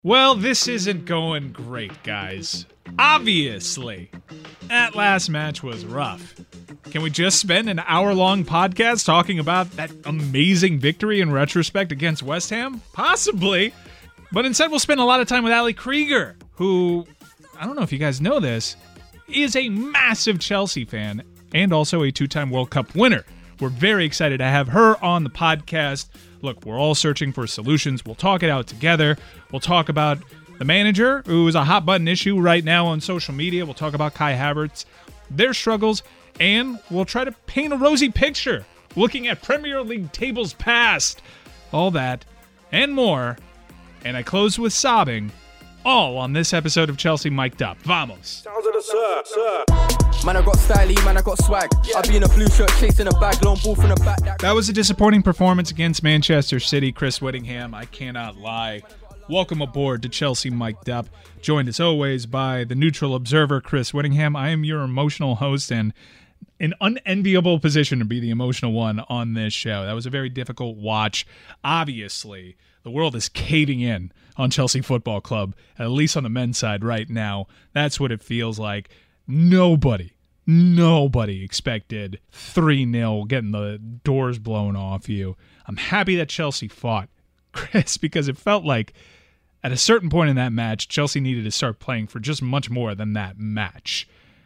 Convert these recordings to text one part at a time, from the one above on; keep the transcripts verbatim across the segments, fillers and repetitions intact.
Well, this isn't going great, guys. Obviously. That last match was rough. Can we just spend an hour-long podcast talking about that amazing victory in retrospect against West Ham? Possibly. But instead, we'll spend a lot of time with Ali Krieger, who, I don't know if you guys know this, is a massive Chelsea fan and also a two-time World Cup winner. We're very excited to have her on the podcast. Look, we're all searching for solutions. We'll talk it out together. We'll talk about the manager, who is a hot-button issue right now on social media. We'll talk about Kai Havertz, their struggles, and we'll try to paint a rosy picture, looking at Premier League tables past. All that and more. And I close with sobbing, all on this episode of Chelsea Mic'd Up. Vamos. Sounds of the sir, sir. Man, I got styly, man, I got swag. I be in a blue shirt, chasing a bag, long ball from the back. That, that was a disappointing performance against Manchester City. Chris Whittingham, I cannot lie. Welcome aboard to Chelsea Mic'd Up. Joined as always by the neutral observer, Chris Whittingham. I am your emotional host and an unenviable position to be the emotional one on this show. That was a very difficult watch. Obviously, the world is caving in on Chelsea Football Club, at least on the men's side right now. That's what it feels like. Nobody, nobody expected three nil, getting the doors blown off you. I'm happy that Chelsea fought, Chris, because it felt like at a certain point in that match, Chelsea needed to start playing for just much more than that match.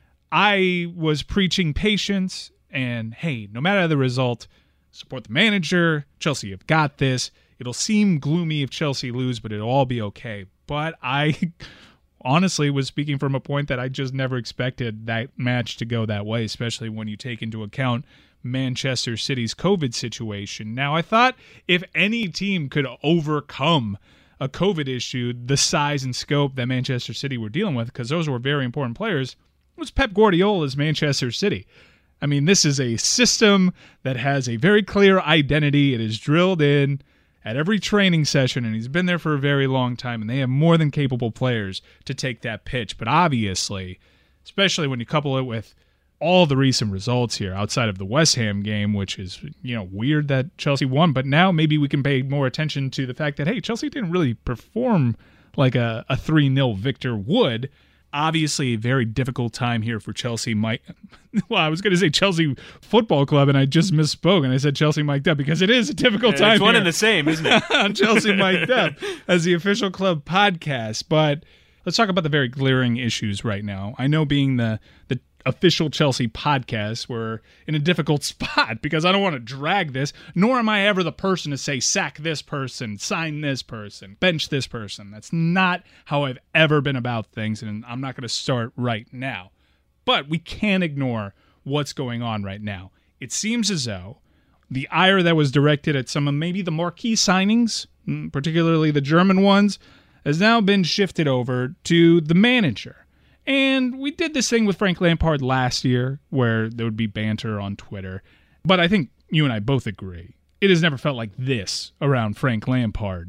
I was preaching patience and, hey, no matter the result, support the manager. Chelsea have got this. It'll seem gloomy if Chelsea lose, but it'll all be okay. But I honestly was speaking from a point that I just never expected that match to go that way, especially when you take into account Manchester City's COVID situation. Now, I thought if any team could overcome a COVID issue, the size and scope that Manchester City were dealing with, because those were very important players, was Pep Guardiola's Manchester City. I mean, this is a system that has a very clear identity. It is drilled in at every training session, and he's been there for a very long time, and they have more than capable players to take that pitch. But obviously, especially when you couple it with all the recent results here outside of the West Ham game, which is, you know, weird that Chelsea won, but now maybe we can pay more attention to the fact that, hey, Chelsea didn't really perform like a, a three nil victor would. Obviously, a very difficult time here for Chelsea. Mike, well, I was going to say Chelsea Football Club, and I just misspoke, and I said Chelsea Mic'd Up because it is a difficult yeah, time. It's one here and the same, isn't it? on Chelsea Mic'd Up as the official club podcast. But let's talk about the very glaring issues right now. I know being the the official Chelsea podcast, we're in a difficult spot because I don't want to drag this, nor am I ever the person to say sack this person, sign this person, bench this person. That's not how I've ever been about things, and I'm not going to start right now. But we can't ignore what's going on right now. It seems as though the ire that was directed at some of maybe the marquee signings, particularly the German ones, has now been shifted over to the manager. And we did this thing with Frank Lampard last year where there would be banter on Twitter. But I think you and I both agree. It has never felt like this around Frank Lampard.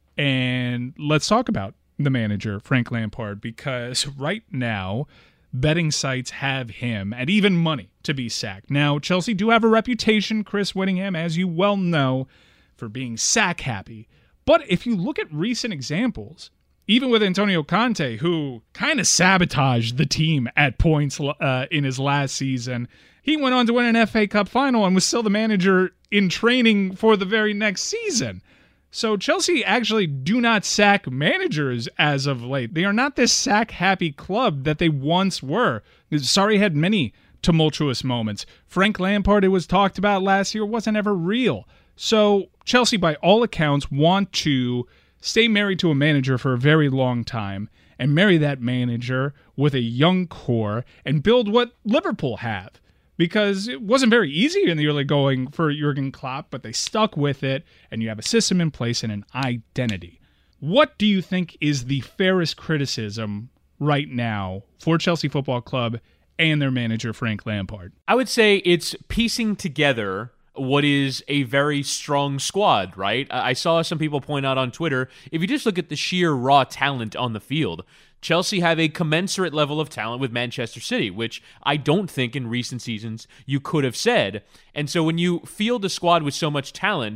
And let's talk about the manager, Frank Lampard, because right now, betting sites have him at even money to be sacked. Now, Chelsea do have a reputation, Chris Whittingham, as you well know, for being sack happy. But if you look at recent examples, even with Antonio Conte, who kind of sabotaged the team at points uh, in his last season, he went on to win an F A Cup final and was still the manager in training for the very next season. So Chelsea actually do not sack managers as of late. They are not this sack-happy club that they once were. Sarri had many tumultuous moments. Frank Lampard, it was talked about last year, wasn't ever real. So Chelsea, by all accounts, want to stay married to a manager for a very long time and marry that manager with a young core and build what Liverpool have. Because it wasn't very easy in the early going for Jurgen Klopp, but they stuck with it, and you have a system in place and an identity. What do you think is the fairest criticism right now for Chelsea Football Club and their manager, Frank Lampard? I would say it's piecing together what is a very strong squad, right? I saw some people point out on Twitter, if you just look at the sheer raw talent on the field, Chelsea have a commensurate level of talent with Manchester City, which I don't think in recent seasons you could have said. And so when you field a squad with so much talent,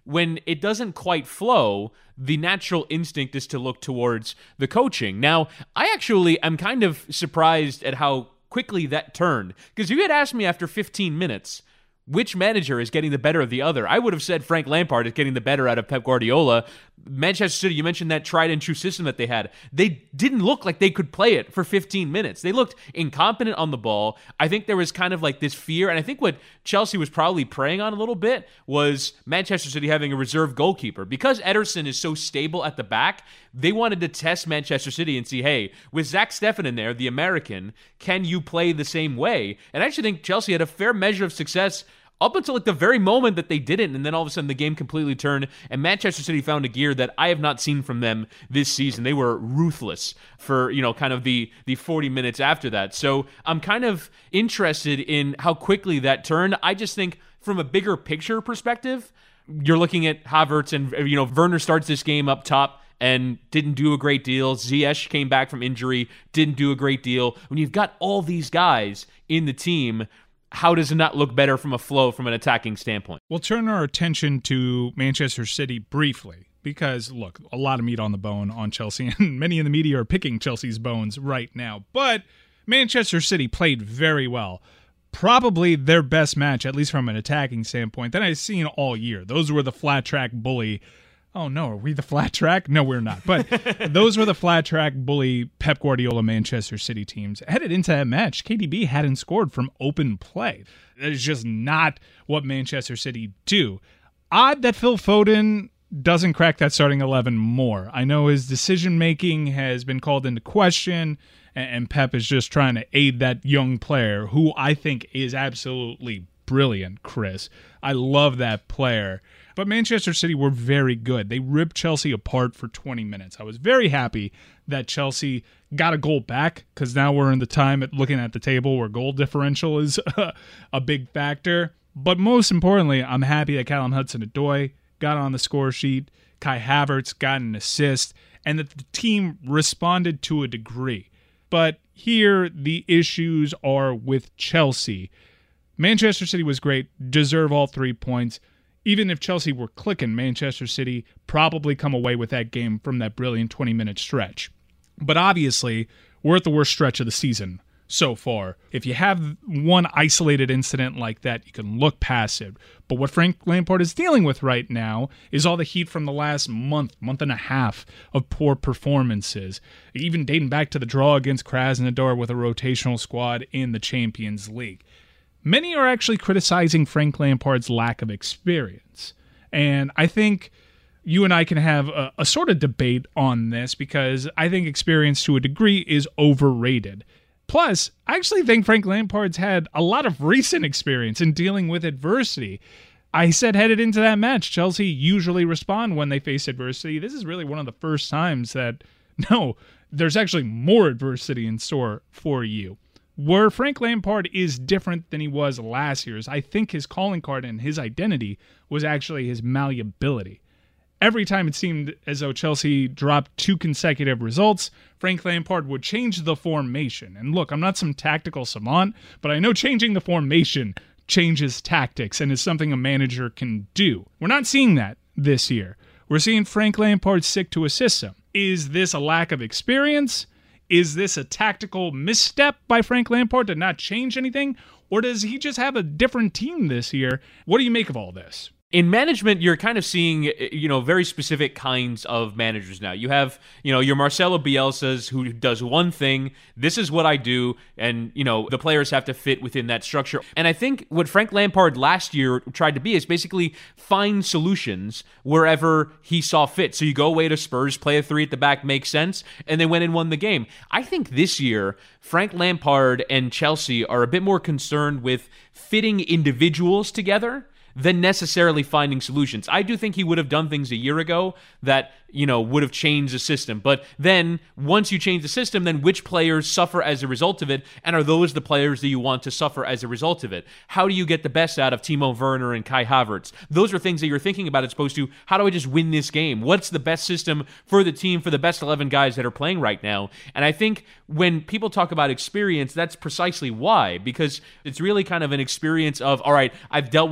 when it doesn't quite flow, the natural instinct is to look towards the coaching. Now, I actually am kind of surprised at how quickly that turned. Because if you had asked me after fifteen minutes, which manager is getting the better of the other, I would have said Frank Lampard is getting the better out of Pep Guardiola. Manchester City, you mentioned that tried and true system that they had. They didn't look like they could play it for fifteen minutes. They looked incompetent on the ball. I think there was kind of like this fear, and I think what Chelsea was probably preying on a little bit was Manchester City having a reserve goalkeeper. Because Ederson is so stable at the back, they wanted to test Manchester City and see, hey, with Zach Steffen in there, the American, can you play the same way? And I actually think Chelsea had a fair measure of success up until like the very moment that they didn't, and then all of a sudden the game completely turned, and Manchester City found a gear that I have not seen from them this season. They were ruthless for, you know, kind of the the forty minutes after that. So I'm kind of interested in how quickly that turned. I just think from a bigger picture perspective, you're looking at Havertz and, you know, Werner starts this game up top and didn't do a great deal. Ziyech came back from injury, didn't do a great deal. When you've got all these guys in the team, how does it not look better from a flow from an attacking standpoint? We'll turn our attention to Manchester City briefly because, look, a lot of meat on the bone on Chelsea, and many in the media are picking Chelsea's bones right now. But Manchester City played very well. Probably their best match, at least from an attacking standpoint, that I've seen all year. Those were the flat track bully. Oh, no, are we the flat track? No, we're not. But those were the flat track bully Pep Guardiola Manchester City teams. Headed into that match, K D B hadn't scored from open play. That is just not what Manchester City do. Odd that Phil Foden doesn't crack that starting eleven more. I know his decision-making has been called into question, and Pep is just trying to aid that young player, who I think is absolutely brilliant, Chris. I love that player. But Manchester City were very good. They ripped Chelsea apart for twenty minutes. I was very happy that Chelsea got a goal back because now we're in the time at looking at the table where goal differential is a big factor. But most importantly, I'm happy that Callum Hudson-Odoi got on the score sheet, Kai Havertz got an assist, and that the team responded to a degree. But here, the issues are with Chelsea. Manchester City was great, deserve all three points. Even if Chelsea were clicking, Manchester City probably come away with that game from that brilliant twenty-minute stretch. But obviously, we're at the worst stretch of the season so far. If you have one isolated incident like that, you can look past it. But what Frank Lampard is dealing with right now is all the heat from the last month, month and a half of poor performances, even dating back to the draw against Krasnodar with a rotational squad in the Champions League. Many are actually criticizing Frank Lampard's lack of experience. And I think you and I can have a, a sort of debate on this because I think experience to a degree is overrated. Plus, I actually think Frank Lampard's had a lot of recent experience in dealing with adversity. I said headed into that match, Chelsea usually respond when they face adversity. This is really one of the first times that, no, there's actually more adversity in store for you. Where Frank Lampard is different than he was last year's, I think his calling card and his identity was actually his malleability. Every time it seemed as though Chelsea dropped two consecutive results, Frank Lampard would change the formation. And look, I'm not some tactical savant, but I know changing the formation changes tactics and is something a manager can do. We're not seeing that this year. We're seeing Frank Lampard stick to a system. Is this a lack of experience? Is this a tactical misstep by Frank Lampard to not change anything? Or does he just have a different team this year? What do you make of all this? In management, you're kind of seeing, you know, very specific kinds of managers now. You have, you know, your Marcelo Bielsa's who does one thing, this is what I do, and, you know, the players have to fit within that structure. And I think what Frank Lampard last year tried to be is basically find solutions wherever he saw fit. So you go away to Spurs, play a three at the back, makes sense, and they went and won the game. I think this year, Frank Lampard and Chelsea are a bit more concerned with fitting individuals together than necessarily finding solutions. I do think he would have done things a year ago that, you know, would have changed the system. But then once you change the system, then which players suffer as a result of it? And are those the players that you want to suffer as a result of it? How do you get the best out of Timo Werner and Kai Havertz? Those are things that you're thinking about as opposed to, how do I just win this game? What's the best system for the team, for the best eleven guys that are playing right now? And I think when people talk about experience, that's precisely why, because it's really kind of an experience of, all right, I've dealt with this kind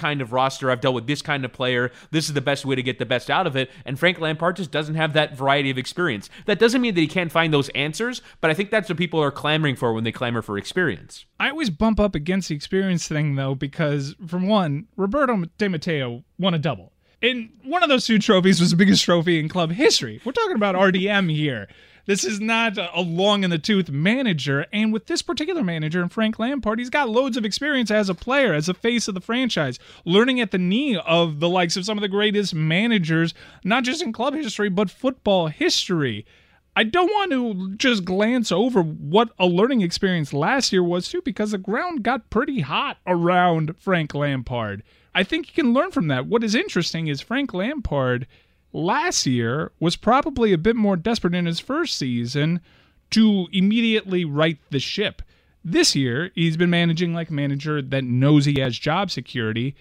kind of roster. I've dealt with this kind of player. This is the best way to get the best out of it. And Frank Lampard just doesn't have that variety of experience. That doesn't mean that he can't find those answers, but I think that's what people are clamoring for when they clamor for experience. I always bump up against the experience thing, though, because, from one, Roberto Di Matteo won a double. And one of those two trophies was the biggest trophy in club history. We're talking about R D M here. This is not a long-in-the-tooth manager. And with this particular manager and Frank Lampard, he's got loads of experience as a player, as a face of the franchise, learning at the knee of the likes of some of the greatest managers, not just in club history, but football history. I don't want to just glance over what a learning experience last year was, too, because the ground got pretty hot around Frank Lampard. I think you can learn from that. What is interesting is Frank Lampard last year was probably a bit more desperate in his first season to immediately right the ship. This year, he's been managing like a manager that knows he has job security.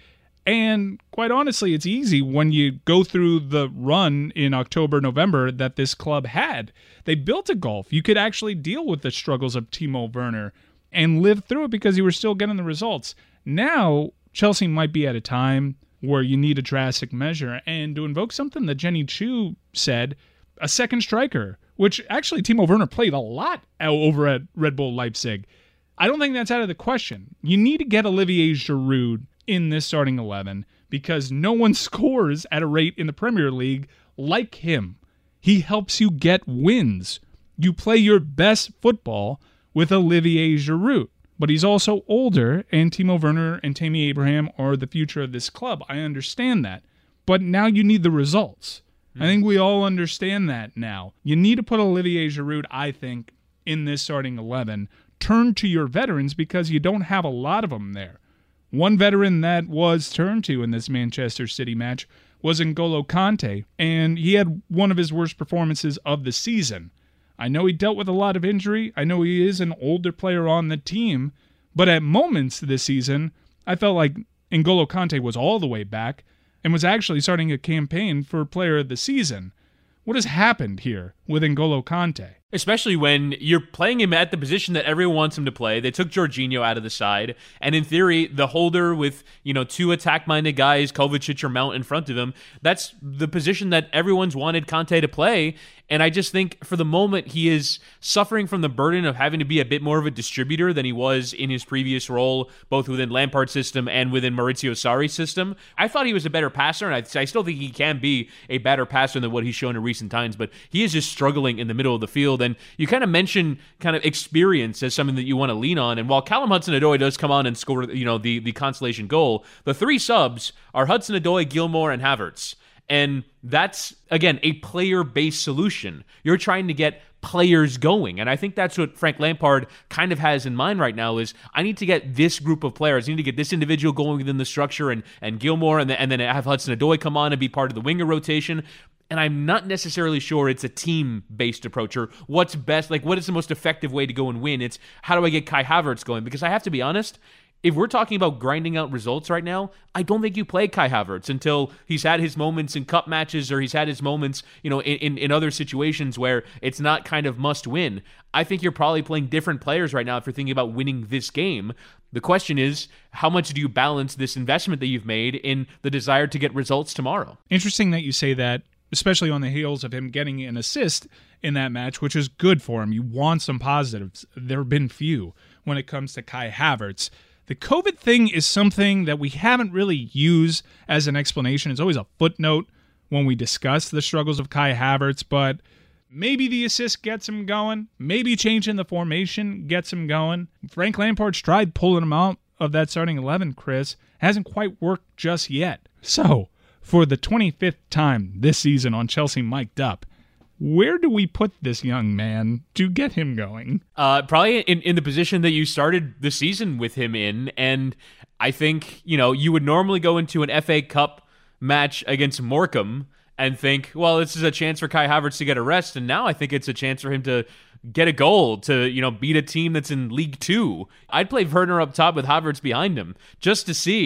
And quite honestly, it's easy when you go through the run in October, November that this club had. They built a gulf. You could actually deal with the struggles of Timo Werner and live through it because you were still getting the results. Now, Chelsea might be at a time where you need a drastic measure. And to invoke something that Jenny Chu said, a second striker, which actually Timo Werner played a lot over at Red Bull Leipzig. I don't think that's out of the question. You need to get Olivier Giroud in this starting eleven because no one scores at a rate in the Premier League like him. He helps you get wins. You play your best football with Olivier Giroud. But he's also older, and Timo Werner and Tammy Abraham are the future of this club. I understand that. But now you need the results. Mm. I think we all understand that now. You need to put Olivier Giroud, I think, in this starting eleven. Turn to your veterans because you don't have a lot of them there. One veteran that was turned to in this Manchester City match was N'Golo Kante, and he had one of his worst performances of the season. I know he dealt with a lot of injury. I know he is an older player on the team. But at moments this season, I felt like N'Golo Kante was all the way back and was actually starting a campaign for Player of the Season. What has happened here with N'Golo Kante? Especially when you're playing him at the position that everyone wants him to play. They took Jorginho out of the side, and in theory, the holder with, you know, two attack-minded guys, Kovacic or Mount in front of him, that's the position that everyone's wanted Kante to play. And I just think for the moment he is suffering from the burden of having to be a bit more of a distributor than he was in his previous role, both within Lampard's system and within Maurizio Sarri's system. I thought he was a better passer, and I, I still think he can be a better passer than what he's shown in recent times, but he is just struggling in the middle of the field. And you kind of mentioned kind of experience as something that you want to lean on. And while Callum Hudson-Odoi does come on and score, you know, the, the consolation goal, the three subs are Hudson-Odoi, Gilmour, and Havertz. And that's, again, a player-based solution. You're trying to get players going. And I think that's what Frank Lampard kind of has in mind right now is I need to get this group of players. I need to get this individual going within the structure and, and Gilmour and, the, and then have Hudson-Odoi come on and be part of the winger rotation. And I'm not necessarily sure it's a team-based approach or what's best, like what is the most effective way to go and win. It's how do I get Kai Havertz going? Because I have to be honest, if we're talking about grinding out results right now, I don't think you play Kai Havertz until he's had his moments in cup matches or he's had his moments, you know, in, in, in other situations where it's not kind of must win. I think you're probably playing different players right now if you're thinking about winning this game. The question is, how much do you balance this investment that you've made in the desire to get results tomorrow? Interesting that you say that, especially on the heels of him getting an assist in that match, which is good for him. You want some positives. There have been few when it comes to Kai Havertz. The COVID thing is something that we haven't really used as an explanation. It's always a footnote when we discuss the struggles of Kai Havertz, but maybe the assist gets him going. Maybe changing the formation gets him going. Frank Lampard's tried pulling him out of that starting eleven, Chris. Hasn't quite worked just yet. So, for the twenty-fifth time this season on Chelsea Mic'd Up, where do we put this young man to get him going? Uh, probably in, in the position that you started the season with him in. And I think, you know, you would normally go into an F A Cup match against Morecambe and think, well, this is a chance for Kai Havertz to get a rest. And now I think it's a chance for him to get a goal, to, you know, beat a team that's in League Two. I'd play Werner up top with Havertz behind him just to see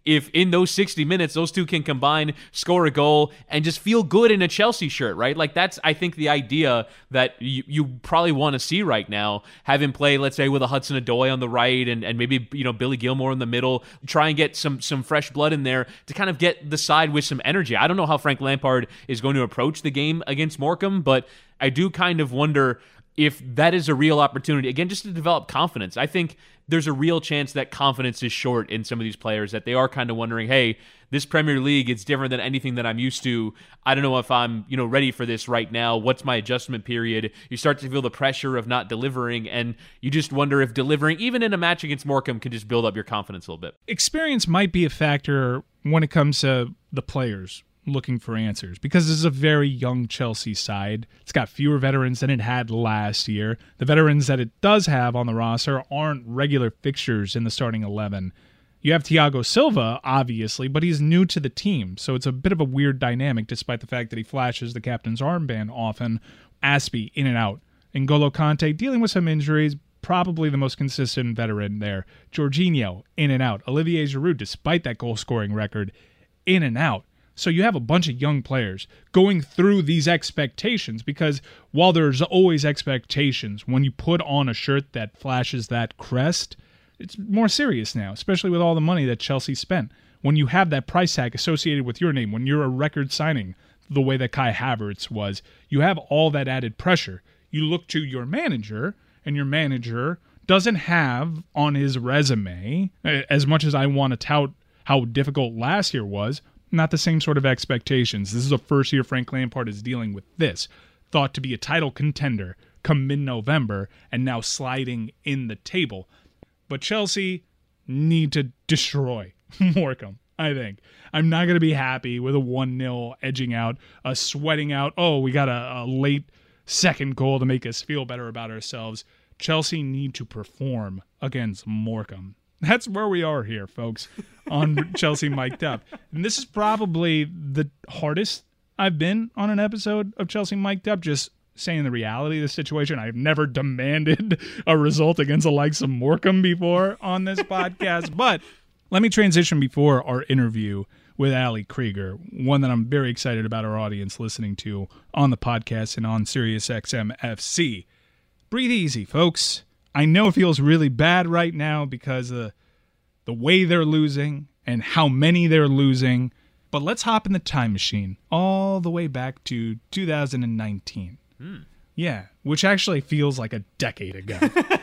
if in those sixty minutes, those two can combine, score a goal, and just feel good in a Chelsea shirt, right? Like that's, I think, the idea that you, you probably want to see right now. Have him play, let's say, with a Hudson-Odoi on the right and, and maybe, you know, Billy Gilmore in the middle. Try and get some some fresh blood in there to kind of get the side with some energy. I don't know how Frank Lampard is going to approach the game against Morecambe, but I do kind of wonder if that is a real opportunity, again, just to develop confidence. I think there's a real chance that confidence is short in some of these players, that they are kind of wondering, hey, this Premier League, it's different than anything that I'm used to. I don't know if I'm, you know, ready for this right now. What's my adjustment period? You start to feel the pressure of not delivering, and you just wonder if delivering, even in a match against Morecambe, can just build up your confidence a little bit. Experience might be a factor when it comes to the players looking for answers, because this is a very young Chelsea side. It's got fewer veterans than it had last year. The veterans that it does have on the roster aren't regular fixtures in the starting eleven. You have Thiago Silva, obviously, but he's new to the team, so it's a bit of a weird dynamic despite the fact that he flashes the captain's armband often. Aspie, in and out. N'Golo Kante, dealing with some injuries, probably the most consistent veteran there. Jorginho, in and out. Olivier Giroud, despite that goal-scoring record, in and out. So you have a bunch of young players going through these expectations, because while there's always expectations, when you put on a shirt that flashes that crest, it's more serious now, especially with all the money that Chelsea spent. When you have that price tag associated with your name, when you're a record signing, the way that Kai Havertz was, you have all that added pressure. You look to your manager, and your manager doesn't have on his resume, as much as I want to tout how difficult last year was, not the same sort of expectations. This is the first year Frank Lampard is dealing with this. Thought to be a title contender come mid-November, and now sliding in the table. But Chelsea need to destroy Morecambe, I think. I'm not going to be happy with a one nil edging out, a sweating out, oh, we got a, a late second goal to make us feel better about ourselves. Chelsea need to perform against Morecambe. That's where we are here, folks, on Chelsea Mic'd Up. And this is probably the hardest I've been on an episode of Chelsea Mic'd Up, just saying the reality of the situation. I've never demanded a result against the likes of Morecambe before on this podcast. But let me transition before our interview with Ali Krieger, one that I'm very excited about our audience listening to on the podcast and on SiriusXM F C. Breathe easy, folks. I know it feels really bad right now because of the way they're losing and how many they're losing. But let's hop in the time machine all the way back to two thousand nineteen. Hmm. Yeah, which actually feels like a decade ago.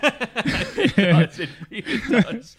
It does. It really does.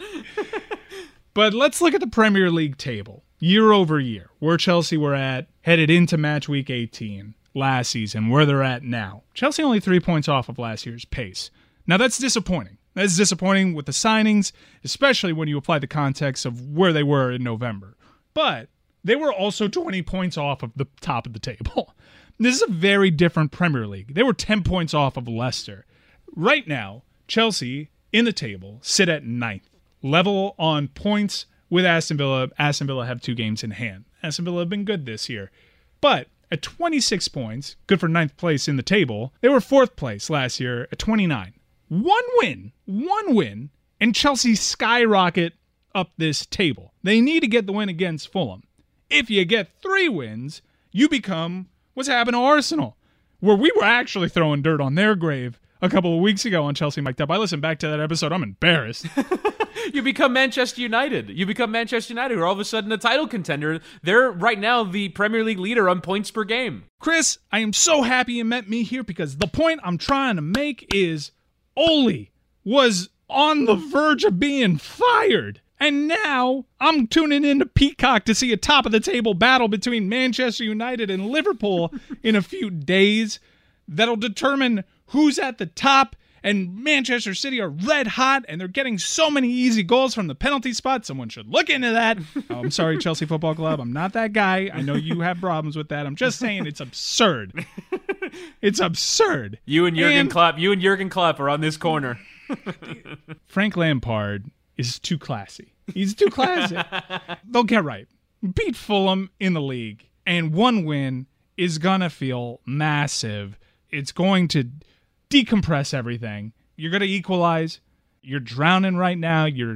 But let's look at the Premier League table year over year, where Chelsea were at headed into match week eighteen last season, where they're at now. Chelsea only three points off of last year's pace. Now, that's disappointing. That's disappointing with the signings, especially when you apply the context of where they were in November. But they were also twenty points off of the top of the table. This is a very different Premier League. They were ten points off of Leicester. Right now, Chelsea, in the table, sit at ninth. Level on points with Aston Villa. Aston Villa have two games in hand. Aston Villa have been good this year. But at twenty-six points, good for ninth place in the table, they were fourth place last year at twenty-nine. One win, one win, and Chelsea skyrocket up this table. They need to get the win against Fulham. If you get three wins, you become what's happened to Arsenal, where we were actually throwing dirt on their grave a couple of weeks ago on Chelsea Mic'd Up. I listened back to that episode. I'm embarrassed. You become Manchester United. You become Manchester United, who are all of a sudden a title contender. They're right now the Premier League leader on points per game. Chris, I am so happy you met me here, because the point I'm trying to make is Ole was on the verge of being fired. And now I'm tuning into Peacock to see a top-of-the-table battle between Manchester United and Liverpool in a few days that'll determine who's at the top. And Manchester City are red hot, and they're getting so many easy goals from the penalty spot. Someone should look into that. Oh, I'm sorry, Chelsea Football Club. I'm not that guy. I know you have problems with that. I'm just saying it's absurd. It's absurd. You and Jurgen and Klopp, you and Jurgen Klopp are on this corner. Frank Lampard is too classy. He's too classy. They'll get right. Beat Fulham in the league, and one win is gonna feel massive. It's going to decompress everything. You're going to equalize. You're drowning right now. You're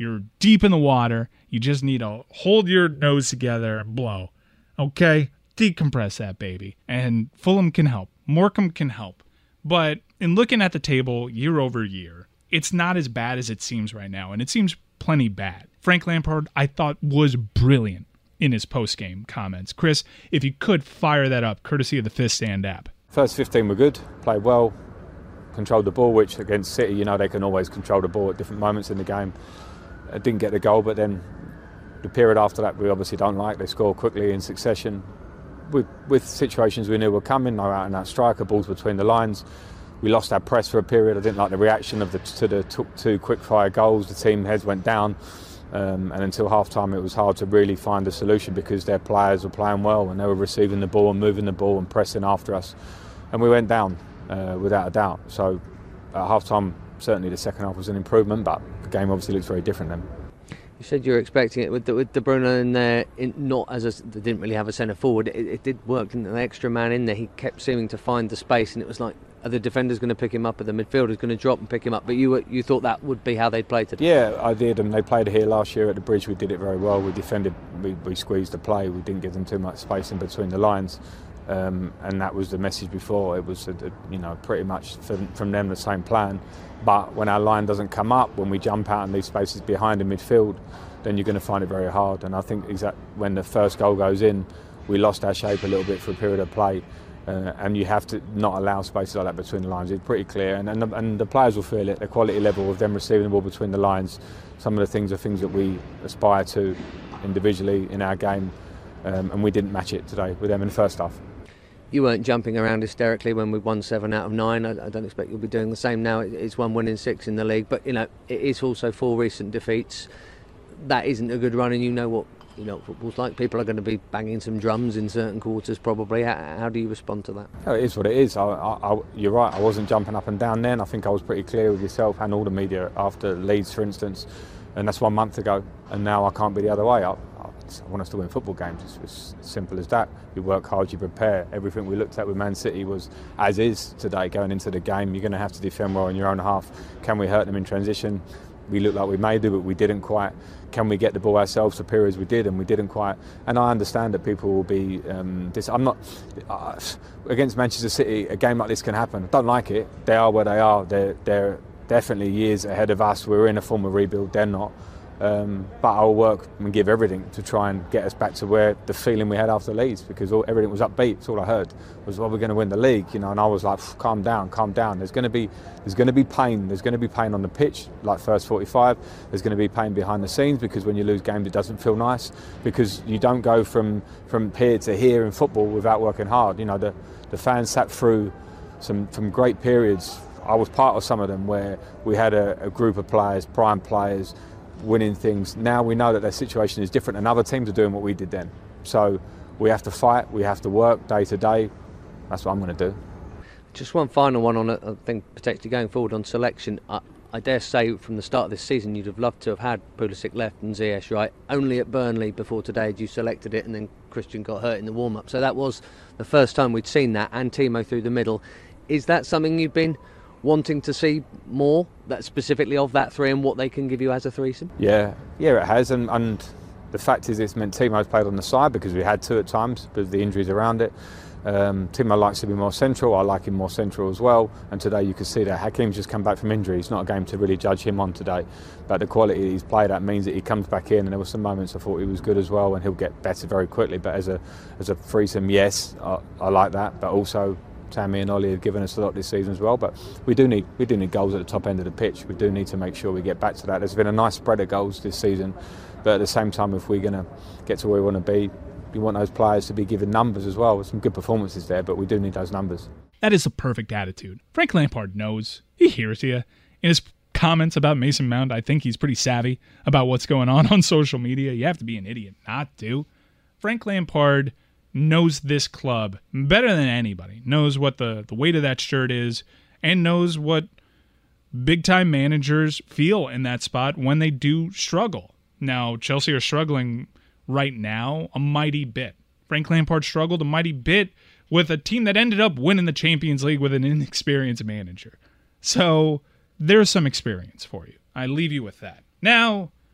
You're deep in the water. You just need to hold your nose together and blow. Okay? Decompress that baby. And Fulham can help. Morecambe can help. But in looking at the table year over year, it's not as bad as it seems right now. And it seems plenty bad. Frank Lampard, I thought, was brilliant in his post-game comments. Chris, if you could fire that up, courtesy of the Fifth Stand app. First fifteen were good, played well, controlled the ball, which against City, you know, they can always control the ball at different moments in the game. Uh, didn't get the goal, but then the period after that we obviously don't like. They score quickly in succession. With, with situations we knew were coming, no out and out striker, balls between the lines. We lost our press for a period. I didn't like the reaction of the to the two quick-fire goals. The team heads went down, um, and until half-time it was hard to really find a solution because their players were playing well and they were receiving the ball and moving the ball and pressing after us. And we went down, uh, without a doubt. So at half-time, certainly the second half was an improvement, but the game obviously looks very different then. You said you were expecting it with the, with De Bruyne in there, in, not as a, they didn't really have a centre forward. It, it did work, didn't it? The extra man in there, he kept seeming to find the space, and it was like, are the defenders going to pick him up, are the midfielders going to drop and pick him up? But you were, you thought that would be how they'd play today? Yeah, I did, and they played here last year at the Bridge. We did it very well. We defended, we, we squeezed the play. We didn't give them too much space in between the lines, um, and that was the message before. It was, a, a, you know, pretty much from, from them the same plan. But when our line doesn't come up, when we jump out and leave spaces behind in midfield, then you're going to find it very hard. And I think exact when the first goal goes in, we lost our shape a little bit for a period of play. Uh, and you have to not allow spaces like that between the lines. It's pretty clear, and and the, and the players will feel it. The quality level of them receiving the ball between the lines. Some of the things are things that we aspire to individually in our game, um, and we didn't match it today with them in the first half. You weren't jumping around hysterically when we won seven out of nine. I, I don't expect you'll be doing the same now. It, it's one win in six in the league, but you know it is also four recent defeats. That isn't a good run, and you know what you know what football's like. People are going to be banging some drums in certain quarters probably. How, how do you respond to that? Oh, it is what it is. I, I, I, you're right, I wasn't jumping up and down then. I think I was pretty clear with yourself and all the media after Leeds, for instance, and that's one month ago, and now I can't be the other way. I, I want us to win football games. It's, it's as simple as that. You work hard, you prepare. Everything we looked at with Man City was as is today going into the game. You're going to have to defend well in your own half. Can we hurt them in transition? We looked like we may do, but we didn't quite. Can we get the ball ourselves to periods we did, and we didn't quite. And I understand that people will be um, this. I'm not uh, against Manchester City. A game like this can happen. Don't like it. They are where they are. They're they're definitely years ahead of us. We're in a form of rebuild. They're not. Um, but I'll work and give everything to try and get us back to where the feeling we had after Leeds, because all, everything was upbeat. That's all I heard was, well, we're going to win the league, you know. And I was like, calm down, calm down. There's going to be, there's going to be pain. There's going to be pain on the pitch, like first forty-five. There's going to be pain behind the scenes, because when you lose games, it doesn't feel nice, because you don't go from from here to here in football without working hard. You know, the the fans sat through some some great periods. I was part of some of them where we had a, a group of players, prime players, winning things. Now we know that their situation is different and other teams are doing what we did then. So we have to fight, we have to work day to day. That's what I'm going to do. Just one final one on it, I think potentially going forward on selection. I, I dare say from the start of this season you'd have loved to have had Pulisic left and Ziyech right. Only at Burnley before today had you selected it, and then Christian got hurt in the warm-up. So that was the first time we'd seen that, and Timo through the middle. Is that something you've been wanting to see more, that specifically of that three and what they can give you as a threesome? Yeah, yeah, it has, and, and the fact is it's meant Timo's played on the side because we had to at times, but the injuries around it. Um, Timo likes to be more central. I like him more central as well. And today you can see that Hakim's just come back from injury. It's not a game to really judge him on today, but the quality he's played at means that he comes back in. And there were some moments I thought he was good as well, and he'll get better very quickly. But as a as a threesome, yes, I, I like that. But also, Tammy and Ollie have given us a lot this season as well, but we do need we do need goals at the top end of the pitch. We do need to make sure we get back to that. There's been a nice spread of goals this season, but at the same time, if we're going to get to where we want to be, we want those players to be given numbers as well. There's some good performances there, but we do need those numbers. That is a perfect attitude. Frank Lampard knows. He hears you. In his comments about Mason Mount, I think he's pretty savvy about what's going on on social media. You have to be an idiot not to. Frank Lampard knows this club better than anybody, knows what the, the weight of that shirt is, and knows what big-time managers feel in that spot when they do struggle. Now, Chelsea are struggling right now a mighty bit. Frank Lampard struggled a mighty bit with a team that ended up winning the Champions League with an inexperienced manager. So there's some experience for you. I leave you with that. Now,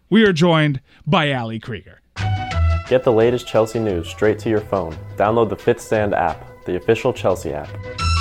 we are joined by Ali Krieger. Get the latest Chelsea news straight to your phone. Download the Fifth Stand app, the official Chelsea app.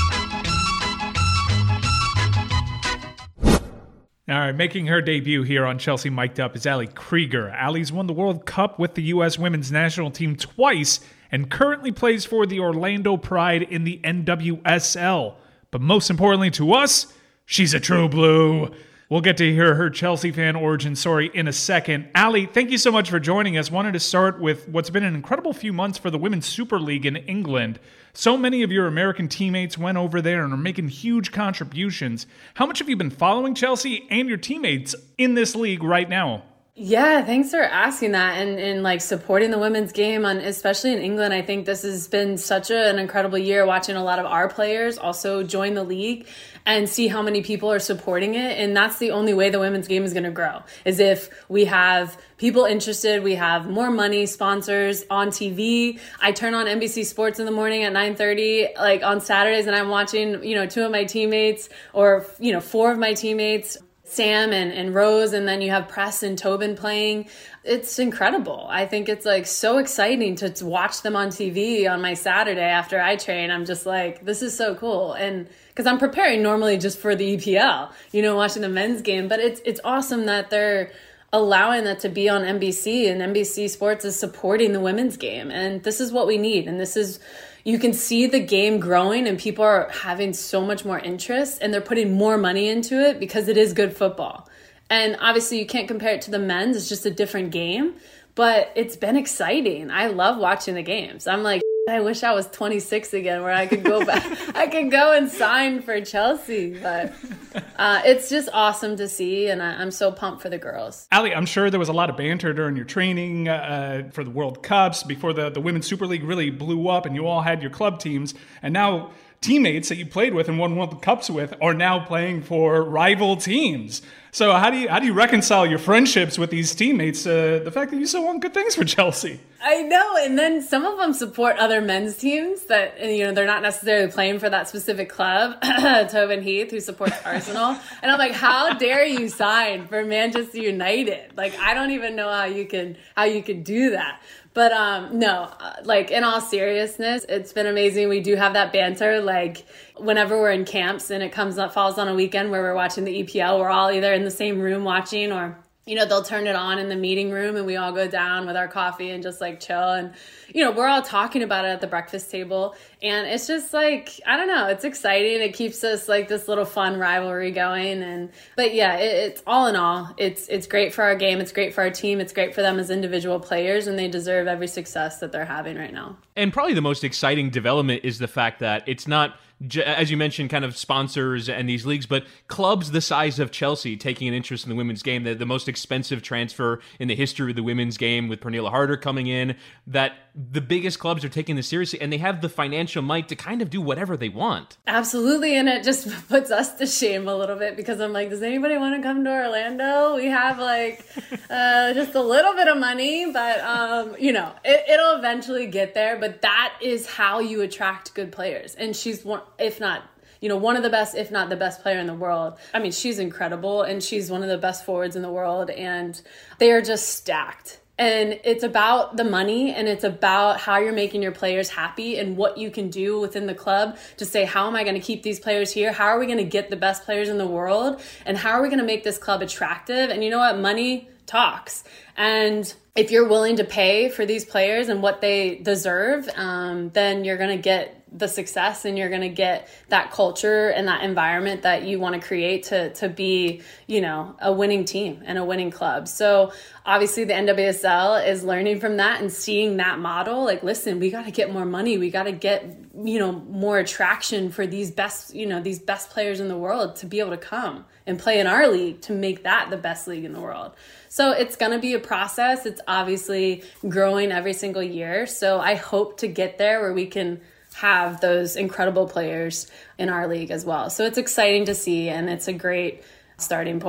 All right, making her debut here on Chelsea Mic'd Up is Ali Krieger. Ali's won the World Cup with the U S women's national team twice and currently plays for the Orlando Pride in the N W S L. But most importantly to us, she's a true blue. We'll get to hear her Chelsea fan origin story in a second. Ali, thank you so much for joining us. Wanted to start with what's been an incredible few months for the Women's Super League in England. So many of your American teammates went over there and are making huge contributions. How much have you been following Chelsea and your teammates in this league right now? Yeah, thanks for asking that and, and like supporting the women's game, on, especially in England. I think this has been such a, an incredible year watching a lot of our players also join the league and see how many people are supporting it. And that's the only way the women's game is going to grow, is if we have people interested, we have more money, sponsors on T V. I turn on N B C Sports in the morning at nine thirty, like on Saturdays, and I'm watching, you know, two of my teammates or, you know, four of my teammates, Sam and, and Rose, and then you have Press and Tobin playing. It's incredible. I think it's like so exciting to, to watch them on T V on my Saturday after I train. I'm just like, this is so cool. And because I'm preparing normally just for the E P L, you know, watching the men's game, but it's it's awesome that they're allowing that to be on N B C, and N B C Sports is supporting the women's game. And this is what we need. And this is, you can see the game growing and people are having so much more interest and they're putting more money into it because it is good football. And obviously you can't compare it to the men's. It's just a different game, but it's been exciting. I love watching the games. I'm like, I wish I was twenty-six again where I could go back. I could go and sign for Chelsea. But uh, it's just awesome to see, and I, I'm so pumped for the girls. Ali, I'm sure there was a lot of banter during your training uh, for the World Cups before the, the Women's Super League really blew up and you all had your club teams. And now teammates that you played with and won World Cups with are now playing for rival teams. So how do you how do you reconcile your friendships with these teammates? Uh, the fact that you still want good things for Chelsea. I know, and then some of them support other men's teams that, you know, they're not necessarily playing for that specific club. Tobin Heath, who supports Arsenal, and I'm like, how dare you sign for Manchester United? Like, I don't even know how you can how you could do that. But um, no, like in all seriousness, it's been amazing. We do have that banter. Like whenever we're in camps and it comes up, falls on a weekend where we're watching the E P L, we're all either in the same room watching, or, you know, they'll turn it on in the meeting room and we all go down with our coffee and just like chill. And, you know, we're all talking about it at the breakfast table. And it's just like, I don't know, it's exciting. It keeps us like this little fun rivalry going. And, but yeah, it, it's all in all, it's, it's great for our game. It's great for our team. It's great for them as individual players, and they deserve every success that they're having right now. And probably the most exciting development is the fact that it's not, as you mentioned, kind of sponsors and these leagues, but clubs the size of Chelsea taking an interest in the women's game. The, the most expensive transfer in the history of the women's game, with Pernilla Harder coming in, that the biggest clubs are taking this seriously, and they have the financial might to kind of do whatever they want. Absolutely, and it just puts us to shame a little bit, because I'm like, does anybody want to come to Orlando? We have like uh, just a little bit of money, but um, you know, it, it'll eventually get there. But that is how you attract good players, and she's one, if not, you know, one of the best, if not the best player in the world. I mean, she's incredible, and she's one of the best forwards in the world, and they are just stacked. And it's about the money, and it's about how you're making your players happy and what you can do within the club to say, how am I going to keep these players here? How are we going to get the best players in the world? And how are we going to make this club attractive? And you know what? Money talks. And if you're willing to pay for these players and what they deserve, um, then you're going to get the success, and you're going to get that culture and that environment that you want to create to to be, you know, a winning team and a winning club. So obviously the N W S L is learning from that and seeing that model. Like, listen, we got to get more money. We got to get, you know, more attraction for these best, you know, these best players in the world to be able to come and play in our league, to make that the best league in the world. So it's going to be a process. It's obviously growing every single year. So I hope to get there where we can have those incredible players in our league as well. So it's exciting to see, and it's a great starting point.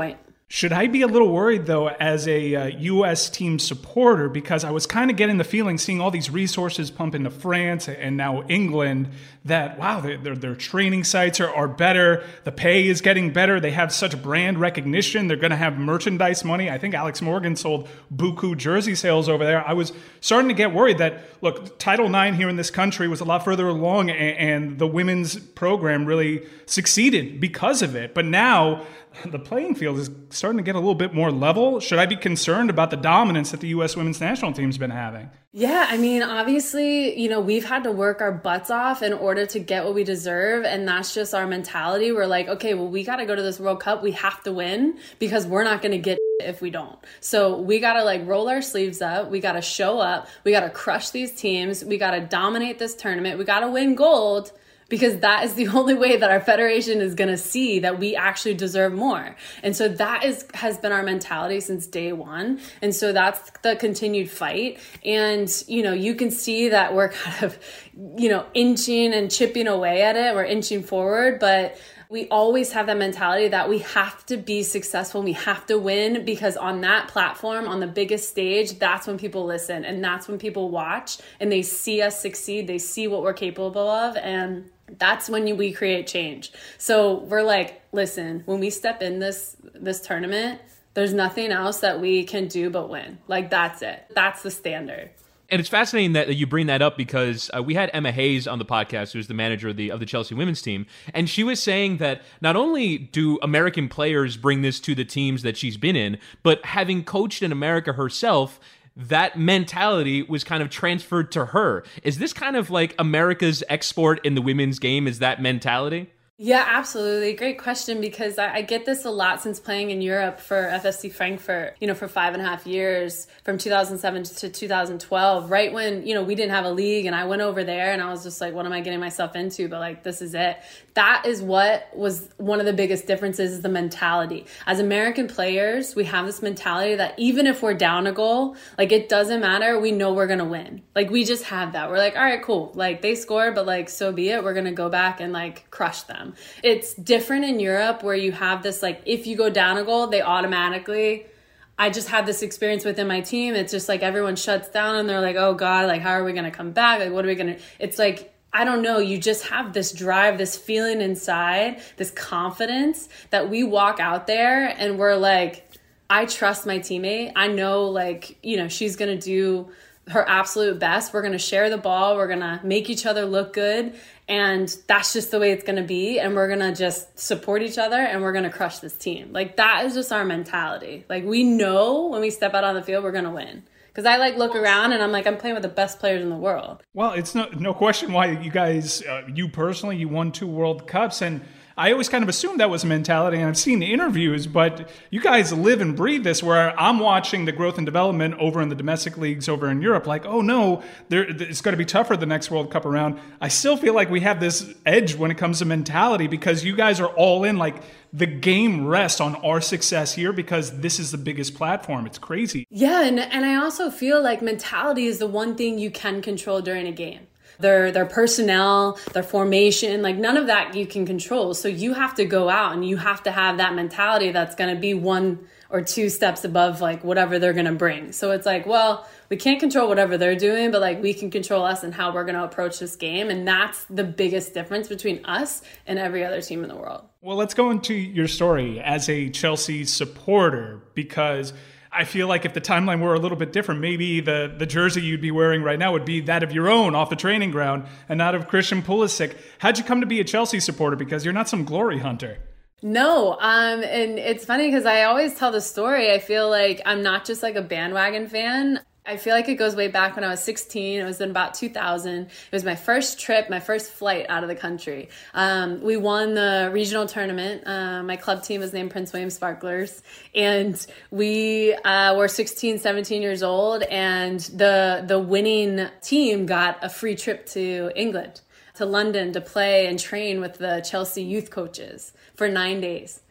Should I be a little worried, though, as a uh, U S team supporter? Because I was kind of getting the feeling, seeing all these resources pump into France and now England, that, wow, their, their, their training sites are, are better. The pay is getting better. They have such brand recognition. They're going to have merchandise money. I think Alex Morgan sold buku jersey sales over there. I was starting to get worried that, look, Title nine here in this country was a lot further along, and, and the women's program really succeeded because of it. But now the playing field is starting to get a little bit more level. Should I be concerned about the dominance that the U S women's national team's been having? Yeah, I mean, obviously, you know, we've had to work our butts off in order to get what we deserve. And that's just our mentality. We're like, okay, well, we got to go to this World Cup. We have to win because we're not going to get if we don't. So we got to like roll our sleeves up. We got to show up. We got to crush these teams. We got to dominate this tournament. We got to win gold, because that is the only way that our federation is going to see that we actually deserve more. And so that is has been our mentality since day one. And so that's the continued fight. And, you know, you can see that we're kind of, you know, inching and chipping away at it. We're inching forward, but we always have that mentality that we have to be successful. We have to win, because on that platform, on the biggest stage, that's when people listen, and that's when people watch and they see us succeed. They see what we're capable of. And that's when you, we create change. So we're like, listen, when we step in this this tournament, there's nothing else that we can do but win. Like, that's it. That's the standard. And it's fascinating that you bring that up, because uh, we had Emma Hayes on the podcast, who's the manager of the of the Chelsea women's team, and she was saying that not only do American players bring this to the teams that she's been in, but having coached in America herself, that mentality was kind of transferred to her. Is this kind of like America's export in the women's game, is that mentality? Yeah, absolutely. Great question, because I, I get this a lot since playing in Europe for F S C Frankfurt, you know, for five and a half years, from two thousand seven to two thousand twelve, right when, you know, we didn't have a league, and I went over there and I was just like, what am I getting myself into? But like, this is it. That is what was one of the biggest differences, is the mentality. As American players, we have this mentality that even if we're down a goal, like, it doesn't matter. We know we're going to win. Like, we just have that. We're like, all right, cool. Like, they scored, but like, so be it. We're going to go back and like crush them. It's different in Europe, where you have this, like, if you go down a goal, they automatically, I just had this experience within my team. It's just like everyone shuts down and they're like, oh God, like, how are we going to come back? Like, what are we going to, it's like, I don't know. You just have this drive, this feeling inside, this confidence that we walk out there and we're like, I trust my teammate. I know, like, you know, she's going to do her absolute best. We're going to share the ball. We're going to make each other look good. And that's just the way it's going to be. And we're going to just support each other, and we're going to crush this team. Like, that is just our mentality. Like, we know when we step out on the field, we're going to win. Because I like look around and I'm like, I'm playing with the best players in the world. Well, it's no, no question why you guys, uh, you personally, you won two World Cups. And I always kind of assumed that was a mentality, and I've seen interviews, but you guys live and breathe this, where I'm watching the growth and development over in the domestic leagues over in Europe, like, oh no, there, it's going to be tougher the next World Cup around. I still feel like we have this edge when it comes to mentality, because you guys are all in, like, the game rests on our success here because this is the biggest platform. It's crazy. Yeah, and, and I also feel like mentality is the one thing you can control during a game. Their their personnel, their formation, like, none of that you can control. So you have to go out and you have to have that mentality that's going to be one or two steps above, like, whatever they're going to bring. So it's like, well, we can't control whatever they're doing, but like, we can control us and how we're going to approach this game. And that's the biggest difference between us and every other team in the world. Well, let's go into your story as a Chelsea supporter, because I feel like if the timeline were a little bit different, maybe the, the jersey you'd be wearing right now would be that of your own off the training ground and not of Christian Pulisic. How'd you come to be a Chelsea supporter? Because you're not some glory hunter. No, um, and it's funny because I always tell the story. I feel like I'm not just like a bandwagon fan. I feel like it goes way back when I was sixteen. It was in about two thousand. It was my first trip, my first flight out of the country. Um, we won the regional tournament. Uh, my club team was named Prince William Sparklers. And we uh, were sixteen, seventeen years old. And the the winning team got a free trip to England, to London, to play and train with the Chelsea youth coaches for nine days.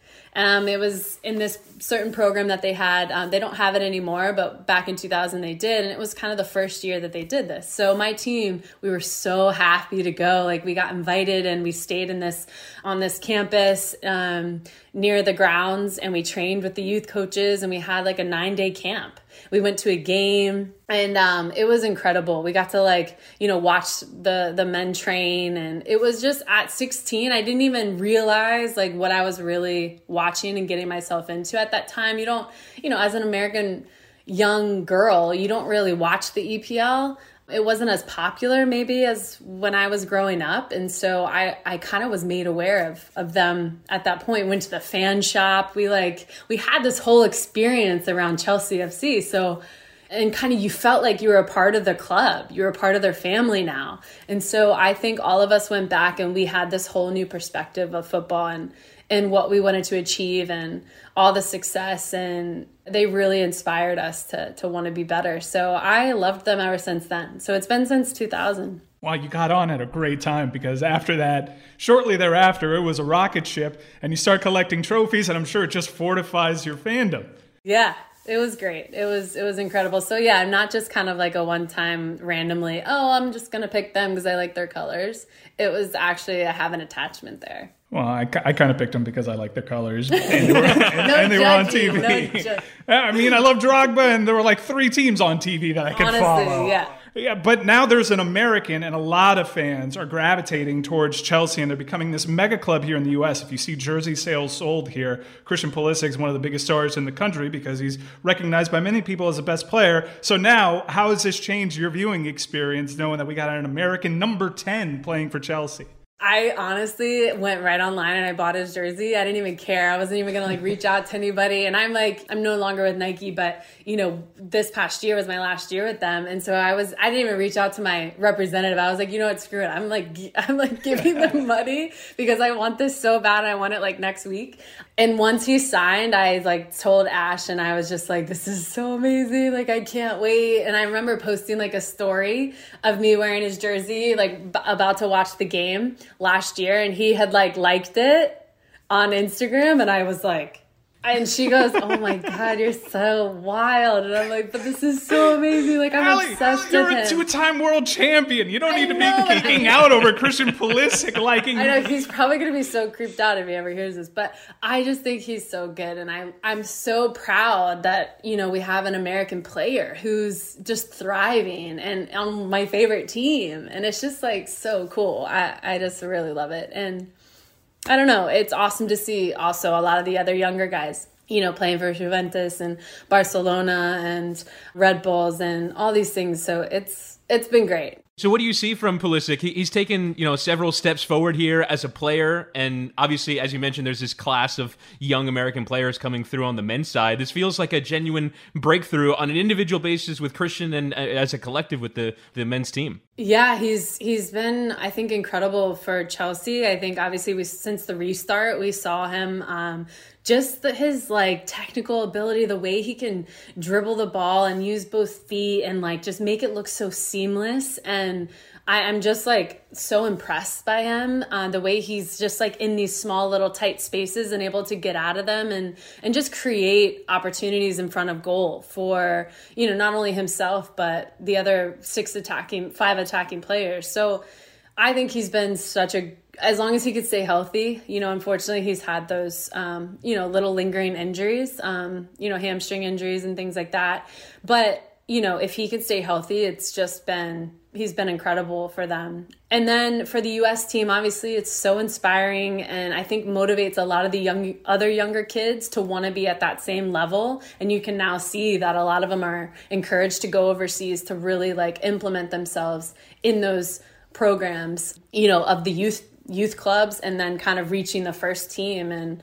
Um, it was in this certain program that they had. Um, they don't have it anymore, but back in two thousand they did. And it was kind of the first year that they did this. So my team, we were so happy to go. Like we got invited and we stayed in this, on this campus um, near the grounds, and we trained with the youth coaches, and we had like a nine day camp. We went to a game, and um, it was incredible. We got to like, you know, watch the, the men train. And it was just at sixteen, I didn't even realize like what I was really watching and getting myself into at that time. You don't, you know, as an American young girl, you don't really watch the E P L. It wasn't as popular maybe as when I was growing up. And so I, I kind of was made aware of, of them at that point. Went to the fan shop. We like, we had this whole experience around Chelsea F C. So, and kind of you felt like you were a part of the club. You were a part of their family now. And so I think all of us went back and we had this whole new perspective of football and, and what we wanted to achieve and all the success. And they really inspired us to to want to be better. So I loved them ever since then. So it's been since two thousand. Wow, you got on at a great time, because after that, shortly thereafter, it was a rocket ship and you start collecting trophies, and I'm sure it just fortifies your fandom. Yeah, it was great. It was it was incredible. So yeah, not just kind of like a one-time randomly, oh, I'm just going to pick them because I like their colors. It was actually, I have an attachment there. Well, I, I kind of picked them because I like their colors, and they were, and, no and they were on T V. No ju- I mean, I love Drogba, and there were like three teams on T V that I could Honestly, follow. yeah. Yeah, but now there's an American, and a lot of fans are gravitating towards Chelsea, and they're becoming this mega club here in the U S. If you see jersey sales sold here, Christian Pulisic is one of the biggest stars in the country because he's recognized by many people as the best player. So now, how has this changed your viewing experience, knowing that we got an American number ten playing for Chelsea? I honestly went right online and I bought his jersey. I didn't even care. I wasn't even going to like reach out to anybody. And I'm like, I'm no longer with Nike, but you know, this past year was my last year with them. And so I was, I didn't even reach out to my representative. I was like, you know what, screw it. I'm like, I'm like giving them money because I want this so bad. I want it like next week. And once he signed, I like told Ash and I was just like, this is so amazing. Like, I can't wait. And I remember posting like a story of me wearing his jersey, like b- about to watch the game last year. And he had like liked it on Instagram. And I was like, and she goes, oh my God, you're so wild. And I'm like, but this is so amazing. Like, I'm Allie, obsessed you're with a him. two-time world champion. You don't I need to know, be geeking out over Christian Pulisic liking. I know he's probably going to be so creeped out if he ever hears this, but I just think he's so good. And I'm, I'm so proud that, you know, we have an American player who's just thriving and on my favorite team. And it's just like so cool. I, I just really love it. And I don't know. It's awesome to see also a lot of the other younger guys, you know, playing for Juventus and Barcelona and Red Bulls and all these things. So it's it's been great. So what do you see from Pulisic? He, he's taken, you know, several steps forward here as a player. And obviously, as you mentioned, there's this class of young American players coming through on the men's side. This feels like a genuine breakthrough on an individual basis with Christian and uh, as a collective with the, the men's team. Yeah, he's he's been, I think, incredible for Chelsea. I think, obviously, we since the restart, we saw him um, just the, his like technical ability, the way he can dribble the ball and use both feet and like just make it look so seamless. And I, I'm just like so impressed by him, uh, the way he's just like in these small little tight spaces and able to get out of them and and just create opportunities in front of goal for, you know, not only himself but the other six attacking, five attacking players. So I think he's been such a, as long as he could stay healthy, you know, unfortunately he's had those, um, you know, little lingering injuries, um, you know, hamstring injuries and things like that. But, you know, if he could stay healthy, it's just been, he's been incredible for them. And then for the U S team, obviously it's so inspiring and I think motivates a lot of the young, other younger kids to want to be at that same level. And you can now see that a lot of them are encouraged to go overseas to really like implement themselves in those programs, you know, of the youth youth clubs and then kind of reaching the first team. And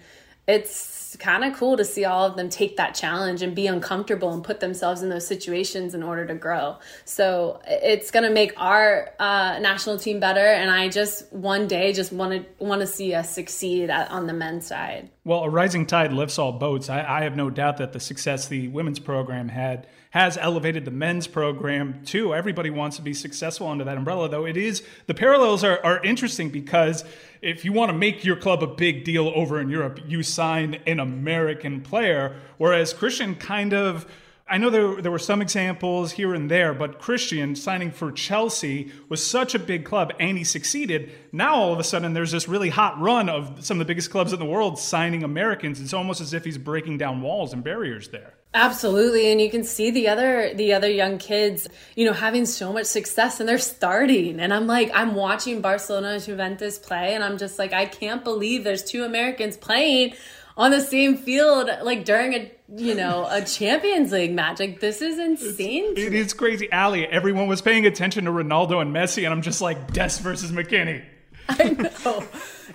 it's kind of cool to see all of them take that challenge and be uncomfortable and put themselves in those situations in order to grow. So it's going to make our uh, national team better. And I just one day just want to want to see us succeed at, on the men's side. Well, a rising tide lifts all boats. I, I have no doubt that the success the women's program had has elevated the men's program too. Everybody wants to be successful under that umbrella, though it is, the parallels are, are interesting because if you want to make your club a big deal over in Europe, you sign an American player, whereas Christian kind of, I know there, there were some examples here and there, but Christian signing for Chelsea was such a big club and he succeeded. Now all of a sudden there's this really hot run of some of the biggest clubs in the world signing Americans. It's almost as if he's breaking down walls and barriers there. Absolutely. And you can see the other the other young kids, you know, having so much success and they're starting. And I'm like, I'm watching Barcelona Juventus play and I'm just like, I can't believe there's two Americans playing on the same field, like during a, you know, a Champions League match. Like, this is insane. It's, it is crazy. Ali, everyone was paying attention to Ronaldo and Messi, and I'm just like, Des versus McKinney. I know.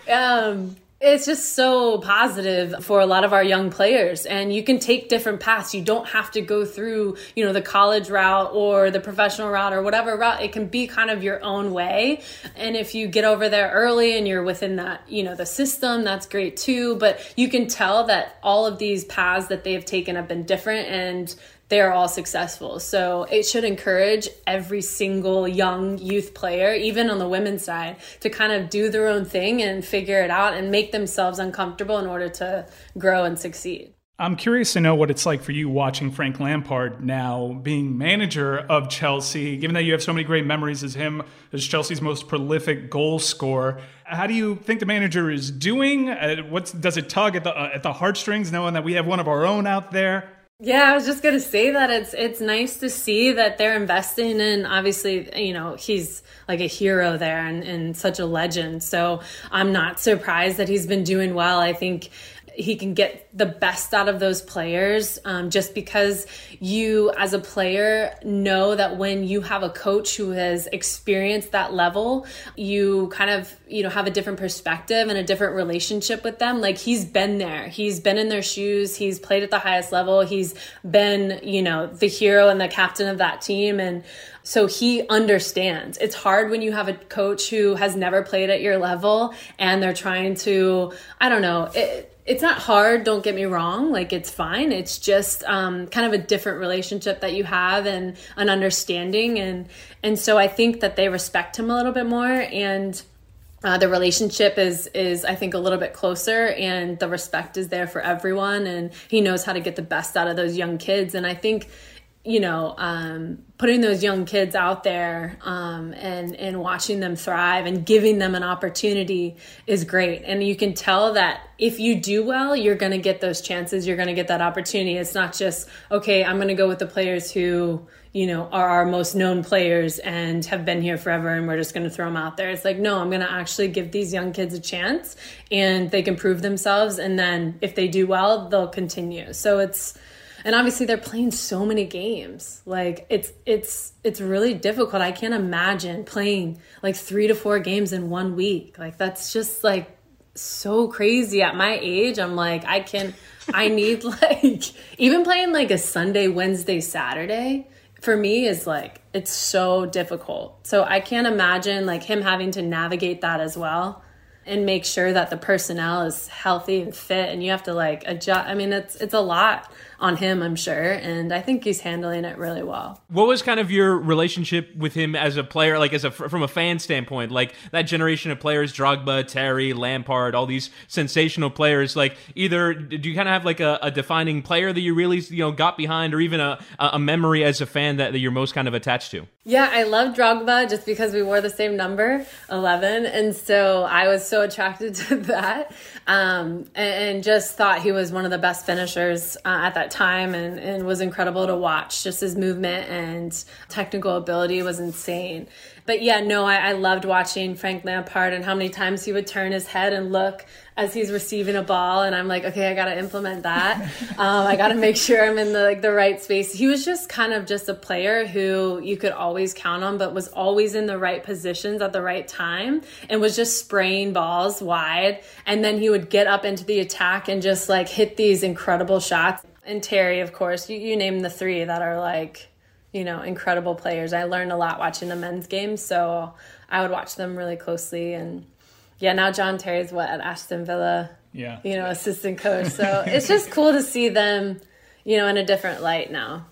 Um, it's just so positive for a lot of our young players, and you can take different paths. You don't have to go through, you know, the college route or the professional route or whatever route. It can be kind of your own way. And if you get over there early and you're within that, you know, the system, that's great too. But you can tell that all of these paths that they've taken have been different and they're all successful. So it should encourage every single young youth player, even on the women's side, to kind of do their own thing and figure it out and make themselves uncomfortable in order to grow and succeed. I'm curious to know what it's like for you watching Frank Lampard now being manager of Chelsea, given that you have so many great memories as him, as Chelsea's most prolific goal scorer. How do you think the manager is doing? Uh, what's, does it tug at the, uh, at the heartstrings, knowing that we have one of our own out there? Yeah, I was just going to say that it's it's nice to see that they're investing in, obviously, you know, he's like a hero there and, and such a legend. So I'm not surprised that he's been doing well. I think he can get the best out of those players um, just because you as a player know that when you have a coach who has experienced that level, you kind of, you know, have a different perspective and a different relationship with them. Like, he's been there. He's been in their shoes. He's played at the highest level. He's been, you know, the hero and the captain of that team. And so he understands. It's hard when you have a coach who has never played at your level and they're trying to, I don't know, it, it's not hard, don't get me wrong, like, it's fine. It's just um, kind of a different relationship that you have and an understanding. And, and so I think that they respect him a little bit more, and uh, the relationship is, is, I think, a little bit closer, and the respect is there for everyone. And he knows how to get the best out of those young kids. And I think, you know, um, putting those young kids out there um, and, and watching them thrive and giving them an opportunity is great. And you can tell that if you do well, you're going to get those chances. You're going to get that opportunity. It's not just, okay, I'm going to go with the players who, you know, are our most known players and have been here forever and we're just going to throw them out there. It's like, no, I'm going to actually give these young kids a chance and they can prove themselves. And then if they do well, they'll continue. So it's, and obviously they're playing so many games. Like, it's it's it's really difficult. I can't imagine playing like three to four games in one week. Like, that's just like so crazy. At my age, I'm like, I can, I need like, even playing like a Sunday, Wednesday, Saturday for me is like, it's so difficult. So I can't imagine like him having to navigate that as well and make sure that the personnel is healthy and fit. And you have to like adjust. I mean, it's it's a lot on him, I'm sure. And I think he's handling it really well. What was kind of your relationship with him as a player, like as a from a fan standpoint, like that generation of players, Drogba, Terry, Lampard, all these sensational players, like either do you kind of have like a, a defining player that you really, you know, got behind, or even a, a memory as a fan that, that you're most kind of attached to? Yeah, I love Drogba just because we wore the same number, eleven. And so I was so attracted to that um, and, and just thought he was one of the best finishers uh, at that time and, and was incredible to watch. Just his movement and technical ability was insane. But yeah, no, I, I loved watching Frank Lampard and how many times he would turn his head and look as he's receiving a ball. And I'm like, okay, I got to implement that. um, I got to make sure I'm in the like the right space. He was just kind of just a player who you could always count on, but was always in the right positions at the right time and was just spraying balls wide. And then he would get up into the attack and just like hit these incredible shots. And Terry, of course, you, you name the three that are like, you know, incredible players. I learned a lot watching the men's games, so I would watch them really closely. And yeah, now John Terry's what at Aston Villa, yeah, you know, assistant coach. So it's just cool to see them, you know, in a different light now.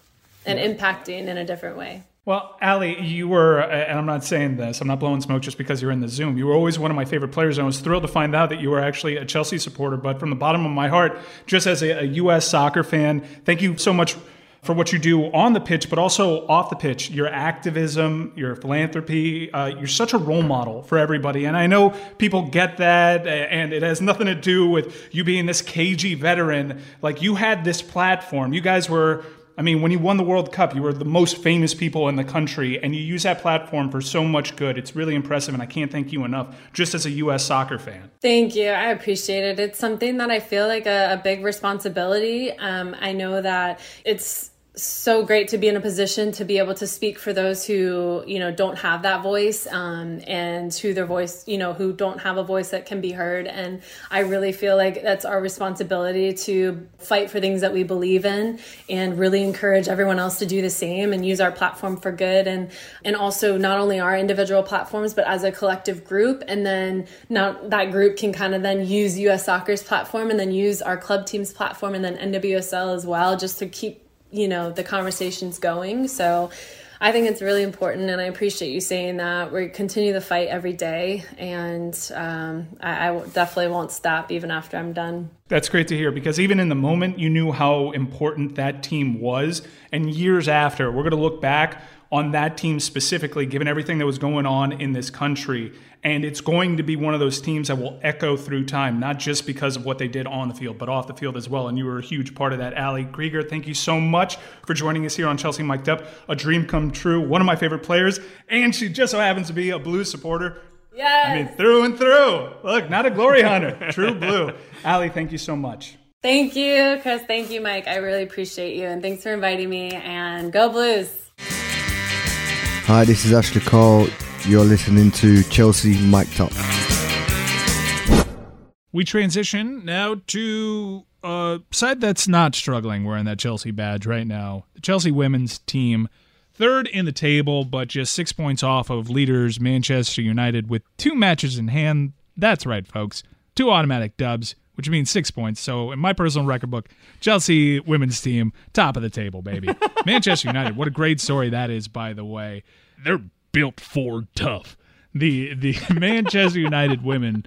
and impacting in a different way. Well, Allie, you were, and I'm not saying this, I'm not blowing smoke just because you're in the Zoom. You were always one of my favorite players, and I was thrilled to find out that you were actually a Chelsea supporter. But from the bottom of my heart, just as a, a U S soccer fan, thank you so much for what you do on the pitch, but also off the pitch. Your activism, your philanthropy, uh, you're such a role model for everybody. And I know people get that, and it has nothing to do with you being this cagey veteran. Like, you had this platform. You guys were, I mean, when you won the World Cup, you were the most famous people in the country, and you use that platform for so much good. It's really impressive, and I can't thank you enough, just as a U S soccer fan. Thank you. I appreciate it. It's something that I feel like a, a big responsibility. Um, I know that it's so great to be in a position to be able to speak for those who, you know, don't have that voice, um, and who their voice, you know, who don't have a voice that can be heard. And I really feel like that's our responsibility to fight for things that we believe in and really encourage everyone else to do the same and use our platform for good. And, and also not only our individual platforms, but as a collective group. And then now that group can kind of then use U S Soccer's platform and then use our club team's platform and then N W S L as well, just to keep, you know, the conversation's going. So I think it's really important, and I appreciate you saying that. We continue the fight every day, and um, I, I definitely won't stop even after I'm done. That's great to hear, because even in the moment, you knew how important that team was. And years after, we're going to look back on that team specifically, given everything that was going on in this country. And it's going to be one of those teams that will echo through time, not just because of what they did on the field, but off the field as well. And you were a huge part of that. Allie Krieger, thank you so much for joining us here on Chelsea Mic'd Up. A dream come true. One of my favorite players. And she just so happens to be a Blues supporter. Yes. I mean, through and through. Look, not a glory hunter. True blue. Allie, thank you so much. Thank you, Chris. Thank you, Mike. I really appreciate you. And thanks for inviting me. And go Blues. Hi, this is Ashley Cole. You're listening to Chelsea Mic'd Up. We transition now to a side that's not struggling wearing that Chelsea badge right now. The Chelsea women's team, third in the table, but just six points off of leaders Manchester United with two matches in hand. That's right, folks. Two automatic dubs, which means six points. So in my personal record book, Chelsea women's team, top of the table, baby. Manchester United, what a great story that is, by the way. They're built Ford tough. The the Manchester United women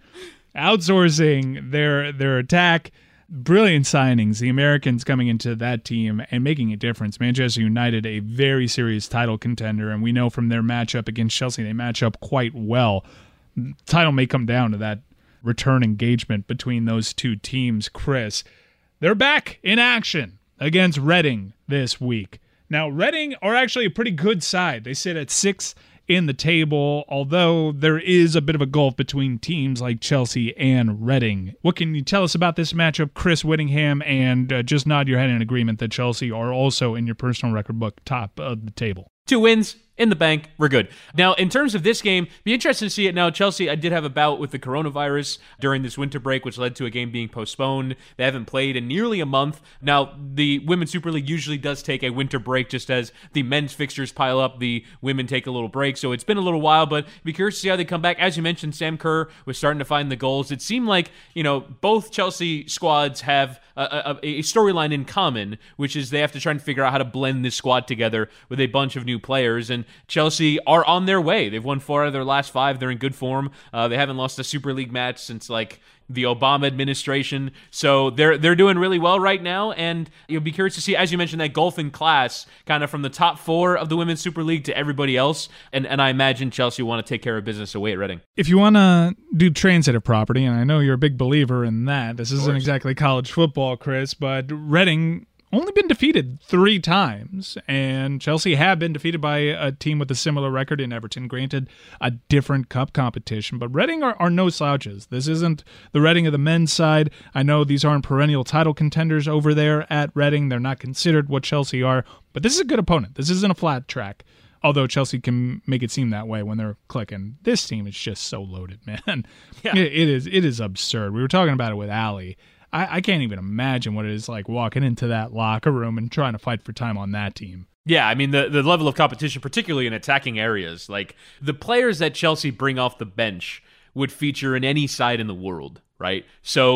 outsourcing their their attack. Brilliant signings. The Americans coming into that team and making a difference. Manchester United, a very serious title contender, and we know from their matchup against Chelsea, they match up quite well. The title may come down to that return engagement between those two teams. Chris, they're back in action against Reading this week. Now, Reading are actually a pretty good side. They sit at six in the table, although there is a bit of a gulf between teams like Chelsea and Reading. What can you tell us about this matchup, Chris Whittingham, and uh, just nod your head in agreement that Chelsea are also in your personal record book top of the table? Two wins in the bank. We're good. Now, in terms of this game, be interested to see it now. Chelsea, I did have a bout with the coronavirus during this winter break, which led to a game being postponed. They haven't played in nearly a month. Now, the Women's Super League usually does take a winter break just as the men's fixtures pile up. The women take a little break. So it's been a little while, but be curious to see how they come back. As you mentioned, Sam Kerr was starting to find the goals. It seemed like, you know, both Chelsea squads have a, a, a storyline in common, which is they have to try and figure out how to blend this squad together with a bunch of new players. And Chelsea are on their way. They've won four out of their last five. They're in good form. Uh, they haven't lost a Super League match since like the Obama administration. So they're they're doing really well right now. And you'll be curious to see, as you mentioned, that golf in class kind of from the top four of the Women's Super League to everybody else. And and I imagine Chelsea want to take care of business away at Reading. If you want to do transitive property, and I know you're a big believer in that, this isn't exactly college football, Chris, but Reading only been defeated three times, and Chelsea have been defeated by a team with a similar record in Everton. Granted, a different cup competition, but Reading are, are no slouches. This isn't the Reading of the men's side. I know these aren't perennial title contenders over there at Reading. They're not considered what Chelsea are, but this is a good opponent. This isn't a flat track, although Chelsea can make it seem that way when they're clicking. This team is just so loaded, man. Yeah. It, it is it is absurd. We were talking about it with Allie. I, I can't even imagine what it is like walking into that locker room and trying to fight for time on that team. Yeah, I mean, the, the level of competition, particularly in attacking areas, like the players that Chelsea bring off the bench would feature in any side in the world, right? So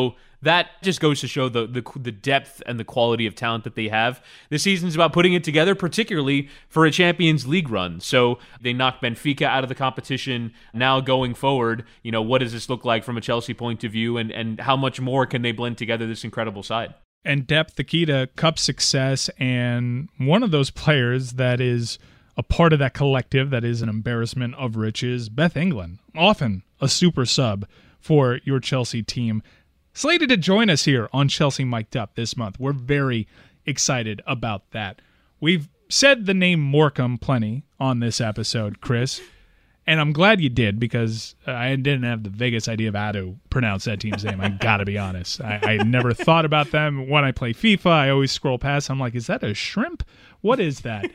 that just goes to show the, the the depth and the quality of talent that they have. This season's about putting it together, particularly for a Champions League run. So they knocked Benfica out of the competition. Now going forward, you know, what does this look like from a Chelsea point of view, and, and how much more can they blend together this incredible side? And depth, the key to Cup success, and one of those players that is a part of that collective that is an embarrassment of riches, Beth England, often a super sub for your Chelsea team. Slated to join us here on Chelsea Mic'd Up this month. We're very excited about that. We've said the name Morecambe plenty on this episode, Chris, and I'm glad you did, because I didn't have the vaguest idea of how to pronounce that team's name. I gotta be honest. I, I never thought about them. When I play FIFA, I always scroll past. I'm like, is that a shrimp? What is that?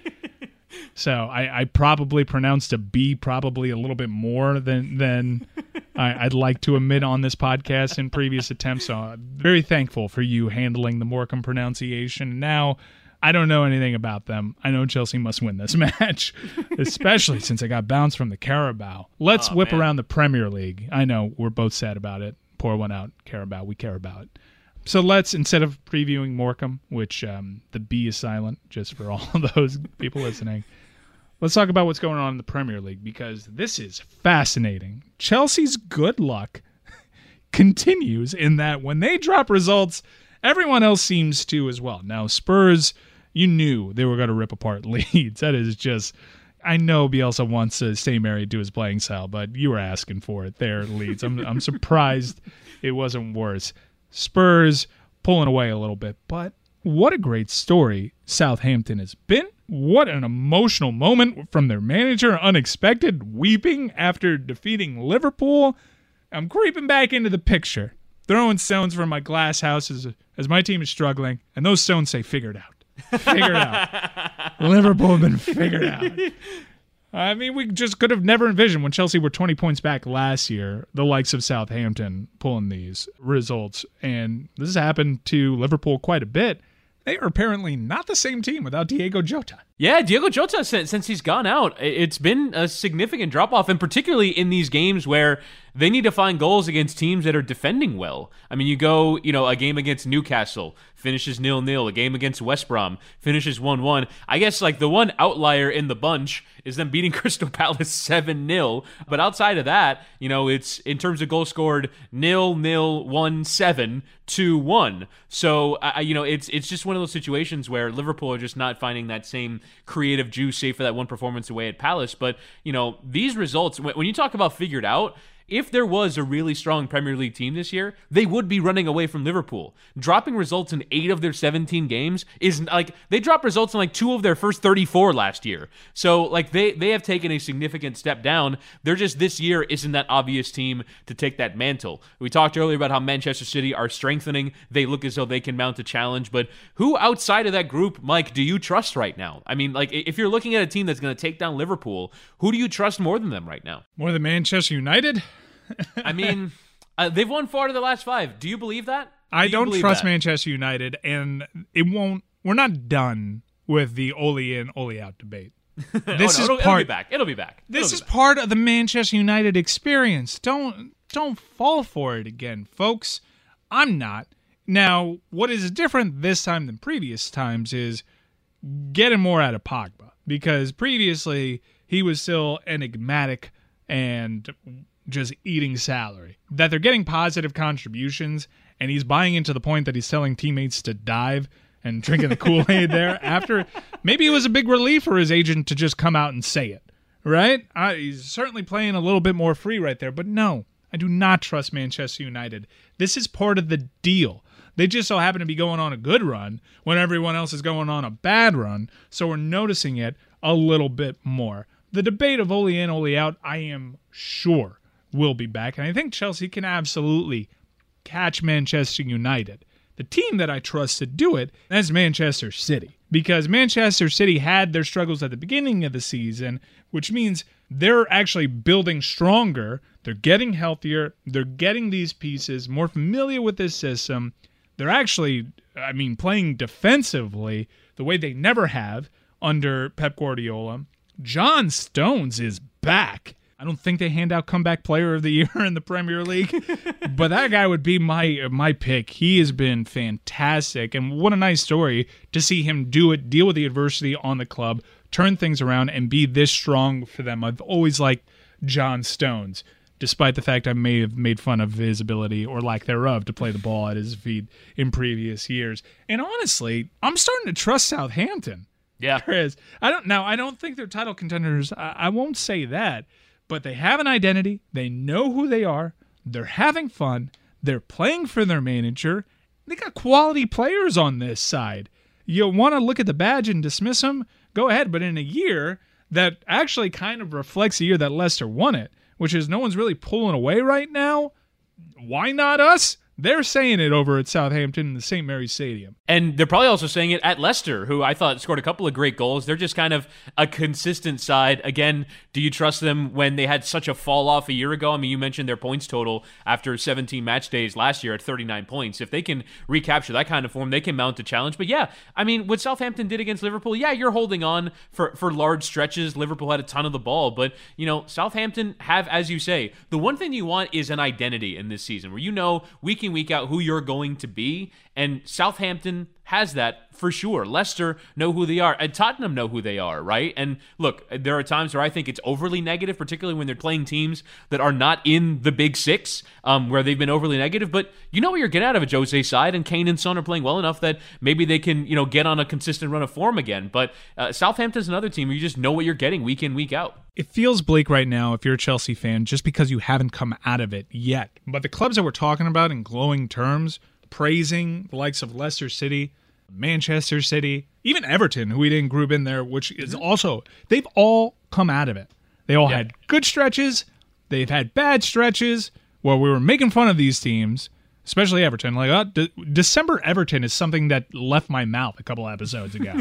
So I, I probably pronounced a B probably a little bit more than than I, I'd like to admit on this podcast in previous attempts. So I'm very thankful for you handling the Morecambe pronunciation. Now, I don't know anything about them. I know Chelsea must win this match, especially since I got bounced from the Carabao. Let's oh, whip man. around the Premier League. I know we're both sad about it. Pour one out, Carabao. We care about it. So let's, instead of previewing Morecambe, which um, the B is silent, just for all those people listening, let's talk about what's going on in the Premier League, because this is fascinating. Chelsea's good luck continues in that when they drop results, everyone else seems to as well. Now, Spurs, you knew they were going to rip apart Leeds. That is just, I know Bielsa wants to stay married to his playing style, but you were asking for it there, Leeds. I'm, I'm surprised it wasn't worse. Spurs pulling away a little bit, but what a great story Southampton has been. What an emotional moment from their manager, unexpected weeping after defeating Liverpool. I'm creeping back into the picture, throwing stones from my glass house as, as my team is struggling, and those stones say, figured out. Figured out. Liverpool have been figured out. I mean, we just could have never envisioned when Chelsea were twenty points back last year, the likes of Southampton pulling these results. And this has happened to Liverpool quite a bit. They are apparently not the same team without Diego Jota. Yeah, Diego Jota, since, since he's gone out, it's been a significant drop-off, and particularly in these games where they need to find goals against teams that are defending well. I mean, you go, you know, a game against Newcastle, finishes nil-nil. A game against West Brom, finishes one one. I guess, like, the one outlier in the bunch is them beating Crystal Palace seven nil. But outside of that, you know, it's, in terms of goals scored, nil nil, one seven, two one. So, uh, you know, it's it's just one of those situations where Liverpool are just not finding that same creative juice, save for that one performance away at Palace. But, you know, these results, when you talk about figured out, if there was a really strong Premier League team this year, they would be running away from Liverpool. Dropping results in eight of their seventeen games is like, they dropped results in like two of their first thirty-four last year. So like they, they have taken a significant step down. They're just, this year isn't that obvious team to take that mantle. We talked earlier about how Manchester City are strengthening. They look as though they can mount a challenge, but who outside of that group, Mike, do you trust right now? I mean, like, if you're looking at a team that's going to take down Liverpool, who do you trust more than them right now? More than Manchester United? I mean, uh, they've won four out of the last five. Do you believe that? I do don't trust that? Manchester United, and it won't. We're not done with the Ole in, Ole out debate. This oh, no, is it'll, part. It'll be back. It'll be back. This it'll is be back. part of the Manchester United experience. Don't don't fall for it again, folks. I'm not. Now, what is different this time than previous times is getting more out of Pogba, because previously he was still enigmatic and just eating salary. That they're getting positive contributions, and he's buying into the point that he's telling teammates to dive and drinking the Kool-Aid there after. Maybe it was a big relief for his agent to just come out and say it, right? Uh, he's certainly playing a little bit more free right there, but no, I do not trust Manchester United. This is part of the deal. They just so happen to be going on a good run when everyone else is going on a bad run, so we're noticing it a little bit more. The debate of Ole in, Ole out, I am sure will be back, and I think Chelsea can absolutely catch Manchester United. The team that I trust to do it is Manchester City, because Manchester City had their struggles at the beginning of the season, which means they're actually building stronger, they're getting healthier, they're getting these pieces, more familiar with this system. They're actually, I mean, playing defensively the way they never have under Pep Guardiola. John Stones is back. I don't think they hand out comeback player of the year in the Premier League, but that guy would be my my pick. He has been fantastic, and what a nice story to see him do it, deal with the adversity on the club, turn things around, and be this strong for them. I've always liked John Stones, despite the fact I may have made fun of his ability or lack thereof to play the ball at his feet in previous years. And honestly, I'm starting to trust Southampton. Yeah. Chris, I don't now I don't think they're title contenders. I, I won't say that. But they have an identity. They know who they are. They're having fun. They're playing for their manager. They got quality players on this side. You want to look at the badge and dismiss them? Go ahead. But in a year that actually kind of reflects a year that Leicester won it, which is no one's really pulling away right now, why not us? They're saying it over at Southampton in the Saint Mary's Stadium. And they're probably also saying it at Leicester, who I thought scored a couple of great goals. They're just kind of a consistent side. Again, do you trust them when they had such a fall off a year ago? I mean, you mentioned their points total after seventeen match days last year at thirty-nine points. If they can recapture that kind of form, they can mount a challenge. But yeah, I mean, what Southampton did against Liverpool, yeah, you're holding on for, for large stretches. Liverpool had a ton of the ball. But, you know, Southampton have, as you say, the one thing you want is an identity in this season where you know week in, week out who you're going to be. And Southampton has that for sure. Leicester know who they are, and Tottenham know who they are, right? And look, there are times where I think it's overly negative, particularly when they're playing teams that are not in the big six, um, where they've been overly negative. But you know what you're getting out of a Jose side, and Kane and Son are playing well enough that maybe they can, you know, get on a consistent run of form again. But uh, Southampton's another team where you just know what you're getting week in, week out. It feels bleak right now if you're a Chelsea fan just because you haven't come out of it yet. But the clubs that we're talking about in glowing terms, praising the likes of Leicester City, Manchester City, even Everton, who we didn't group in there, which is also, they've all come out of it. They all yeah. had good stretches. They've had bad stretches where we were making fun of these teams, especially Everton. Like, uh, De- December Everton is something that left my mouth a couple episodes ago.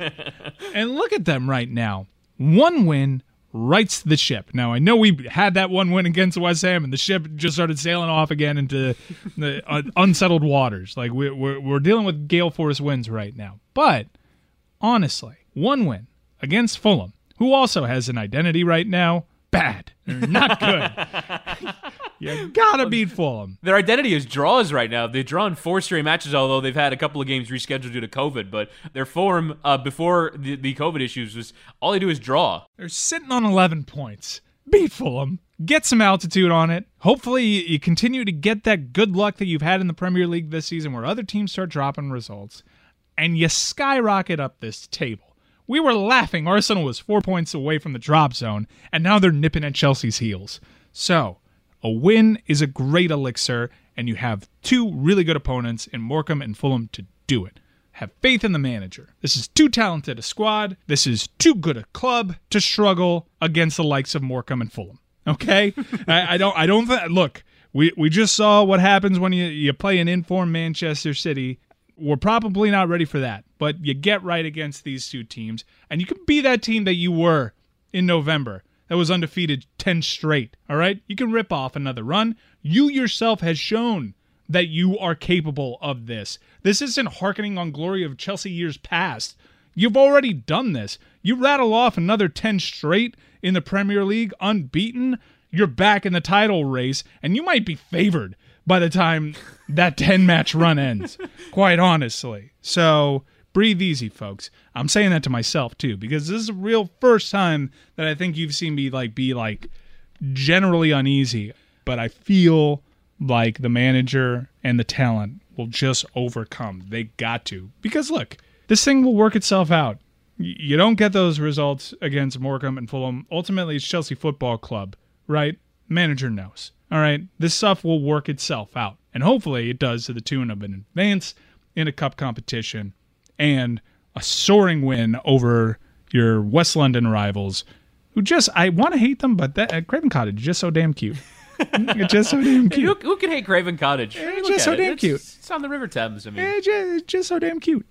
And look at them right now. One win rights the ship. Now, I know we had that one win against West Ham, and the ship just started sailing off again into the uh, unsettled waters. Like, we're, we're, we're dealing with gale force winds right now. But, honestly, one win against Fulham, who also has an identity right now, bad. They're not good. You gotta beat Fulham. Their identity is draws right now. They've drawn four straight matches, although they've had a couple of games rescheduled due to COVID. But their form uh, before the, the COVID issues was all they do is draw. They're sitting on eleven points. Beat Fulham. Get some altitude on it. Hopefully you continue to get that good luck that you've had in the Premier League this season where other teams start dropping results. And you skyrocket up this table. We were laughing. Arsenal was four points away from the drop zone, and now they're nipping at Chelsea's heels. So, a win is a great elixir, and you have two really good opponents in Morecambe and Fulham to do it. Have faith in the manager. This is too talented a squad. This is too good a club to struggle against the likes of Morecambe and Fulham. Okay? I, I don't. I don't. Th- look, we we just saw what happens when you you play an informed Manchester City. We're probably not ready for that, but you get right against these two teams, and you can be that team that you were in November. That was undefeated ten straight, all right? You can rip off another run. You yourself has shown that you are capable of this. This isn't hearkening on glory of Chelsea years past. You've already done this. You rattle off another ten straight in the Premier League, unbeaten. You're back in the title race, and you might be favored by the time that ten-match run ends, quite honestly. So breathe easy, folks. I'm saying that to myself, too, because this is the real first time that I think you've seen me like be like generally uneasy. But I feel like the manager and the talent will just overcome. They got to. Because, look, this thing will work itself out. You don't get those results against Morecambe and Fulham. Ultimately, it's Chelsea Football Club, right? Manager knows. All right? This stuff will work itself out. And hopefully it does to the tune of an advance in a cup competition and a soaring win over your West London rivals, who just, I want to hate them, but that uh, Craven Cottage is just so damn cute. It's just so damn cute. Who, who can hate Craven Cottage? It's just so it. damn it's, cute. It's on the River Thames, I mean. It's just, it's just so damn cute.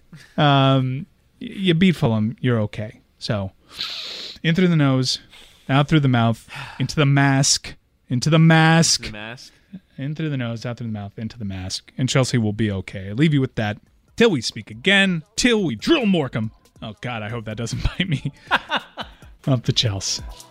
Um, you beat Fulham, you're okay. So, in through the nose, out through the mouth, into the mask, into the mask. The mask. In through the nose, out through the mouth, into the mask. And Chelsea will be okay. I leave you with that. Till we speak again. Till we drill Morecambe. Oh, God, I hope that doesn't bite me. Up to Chelsea.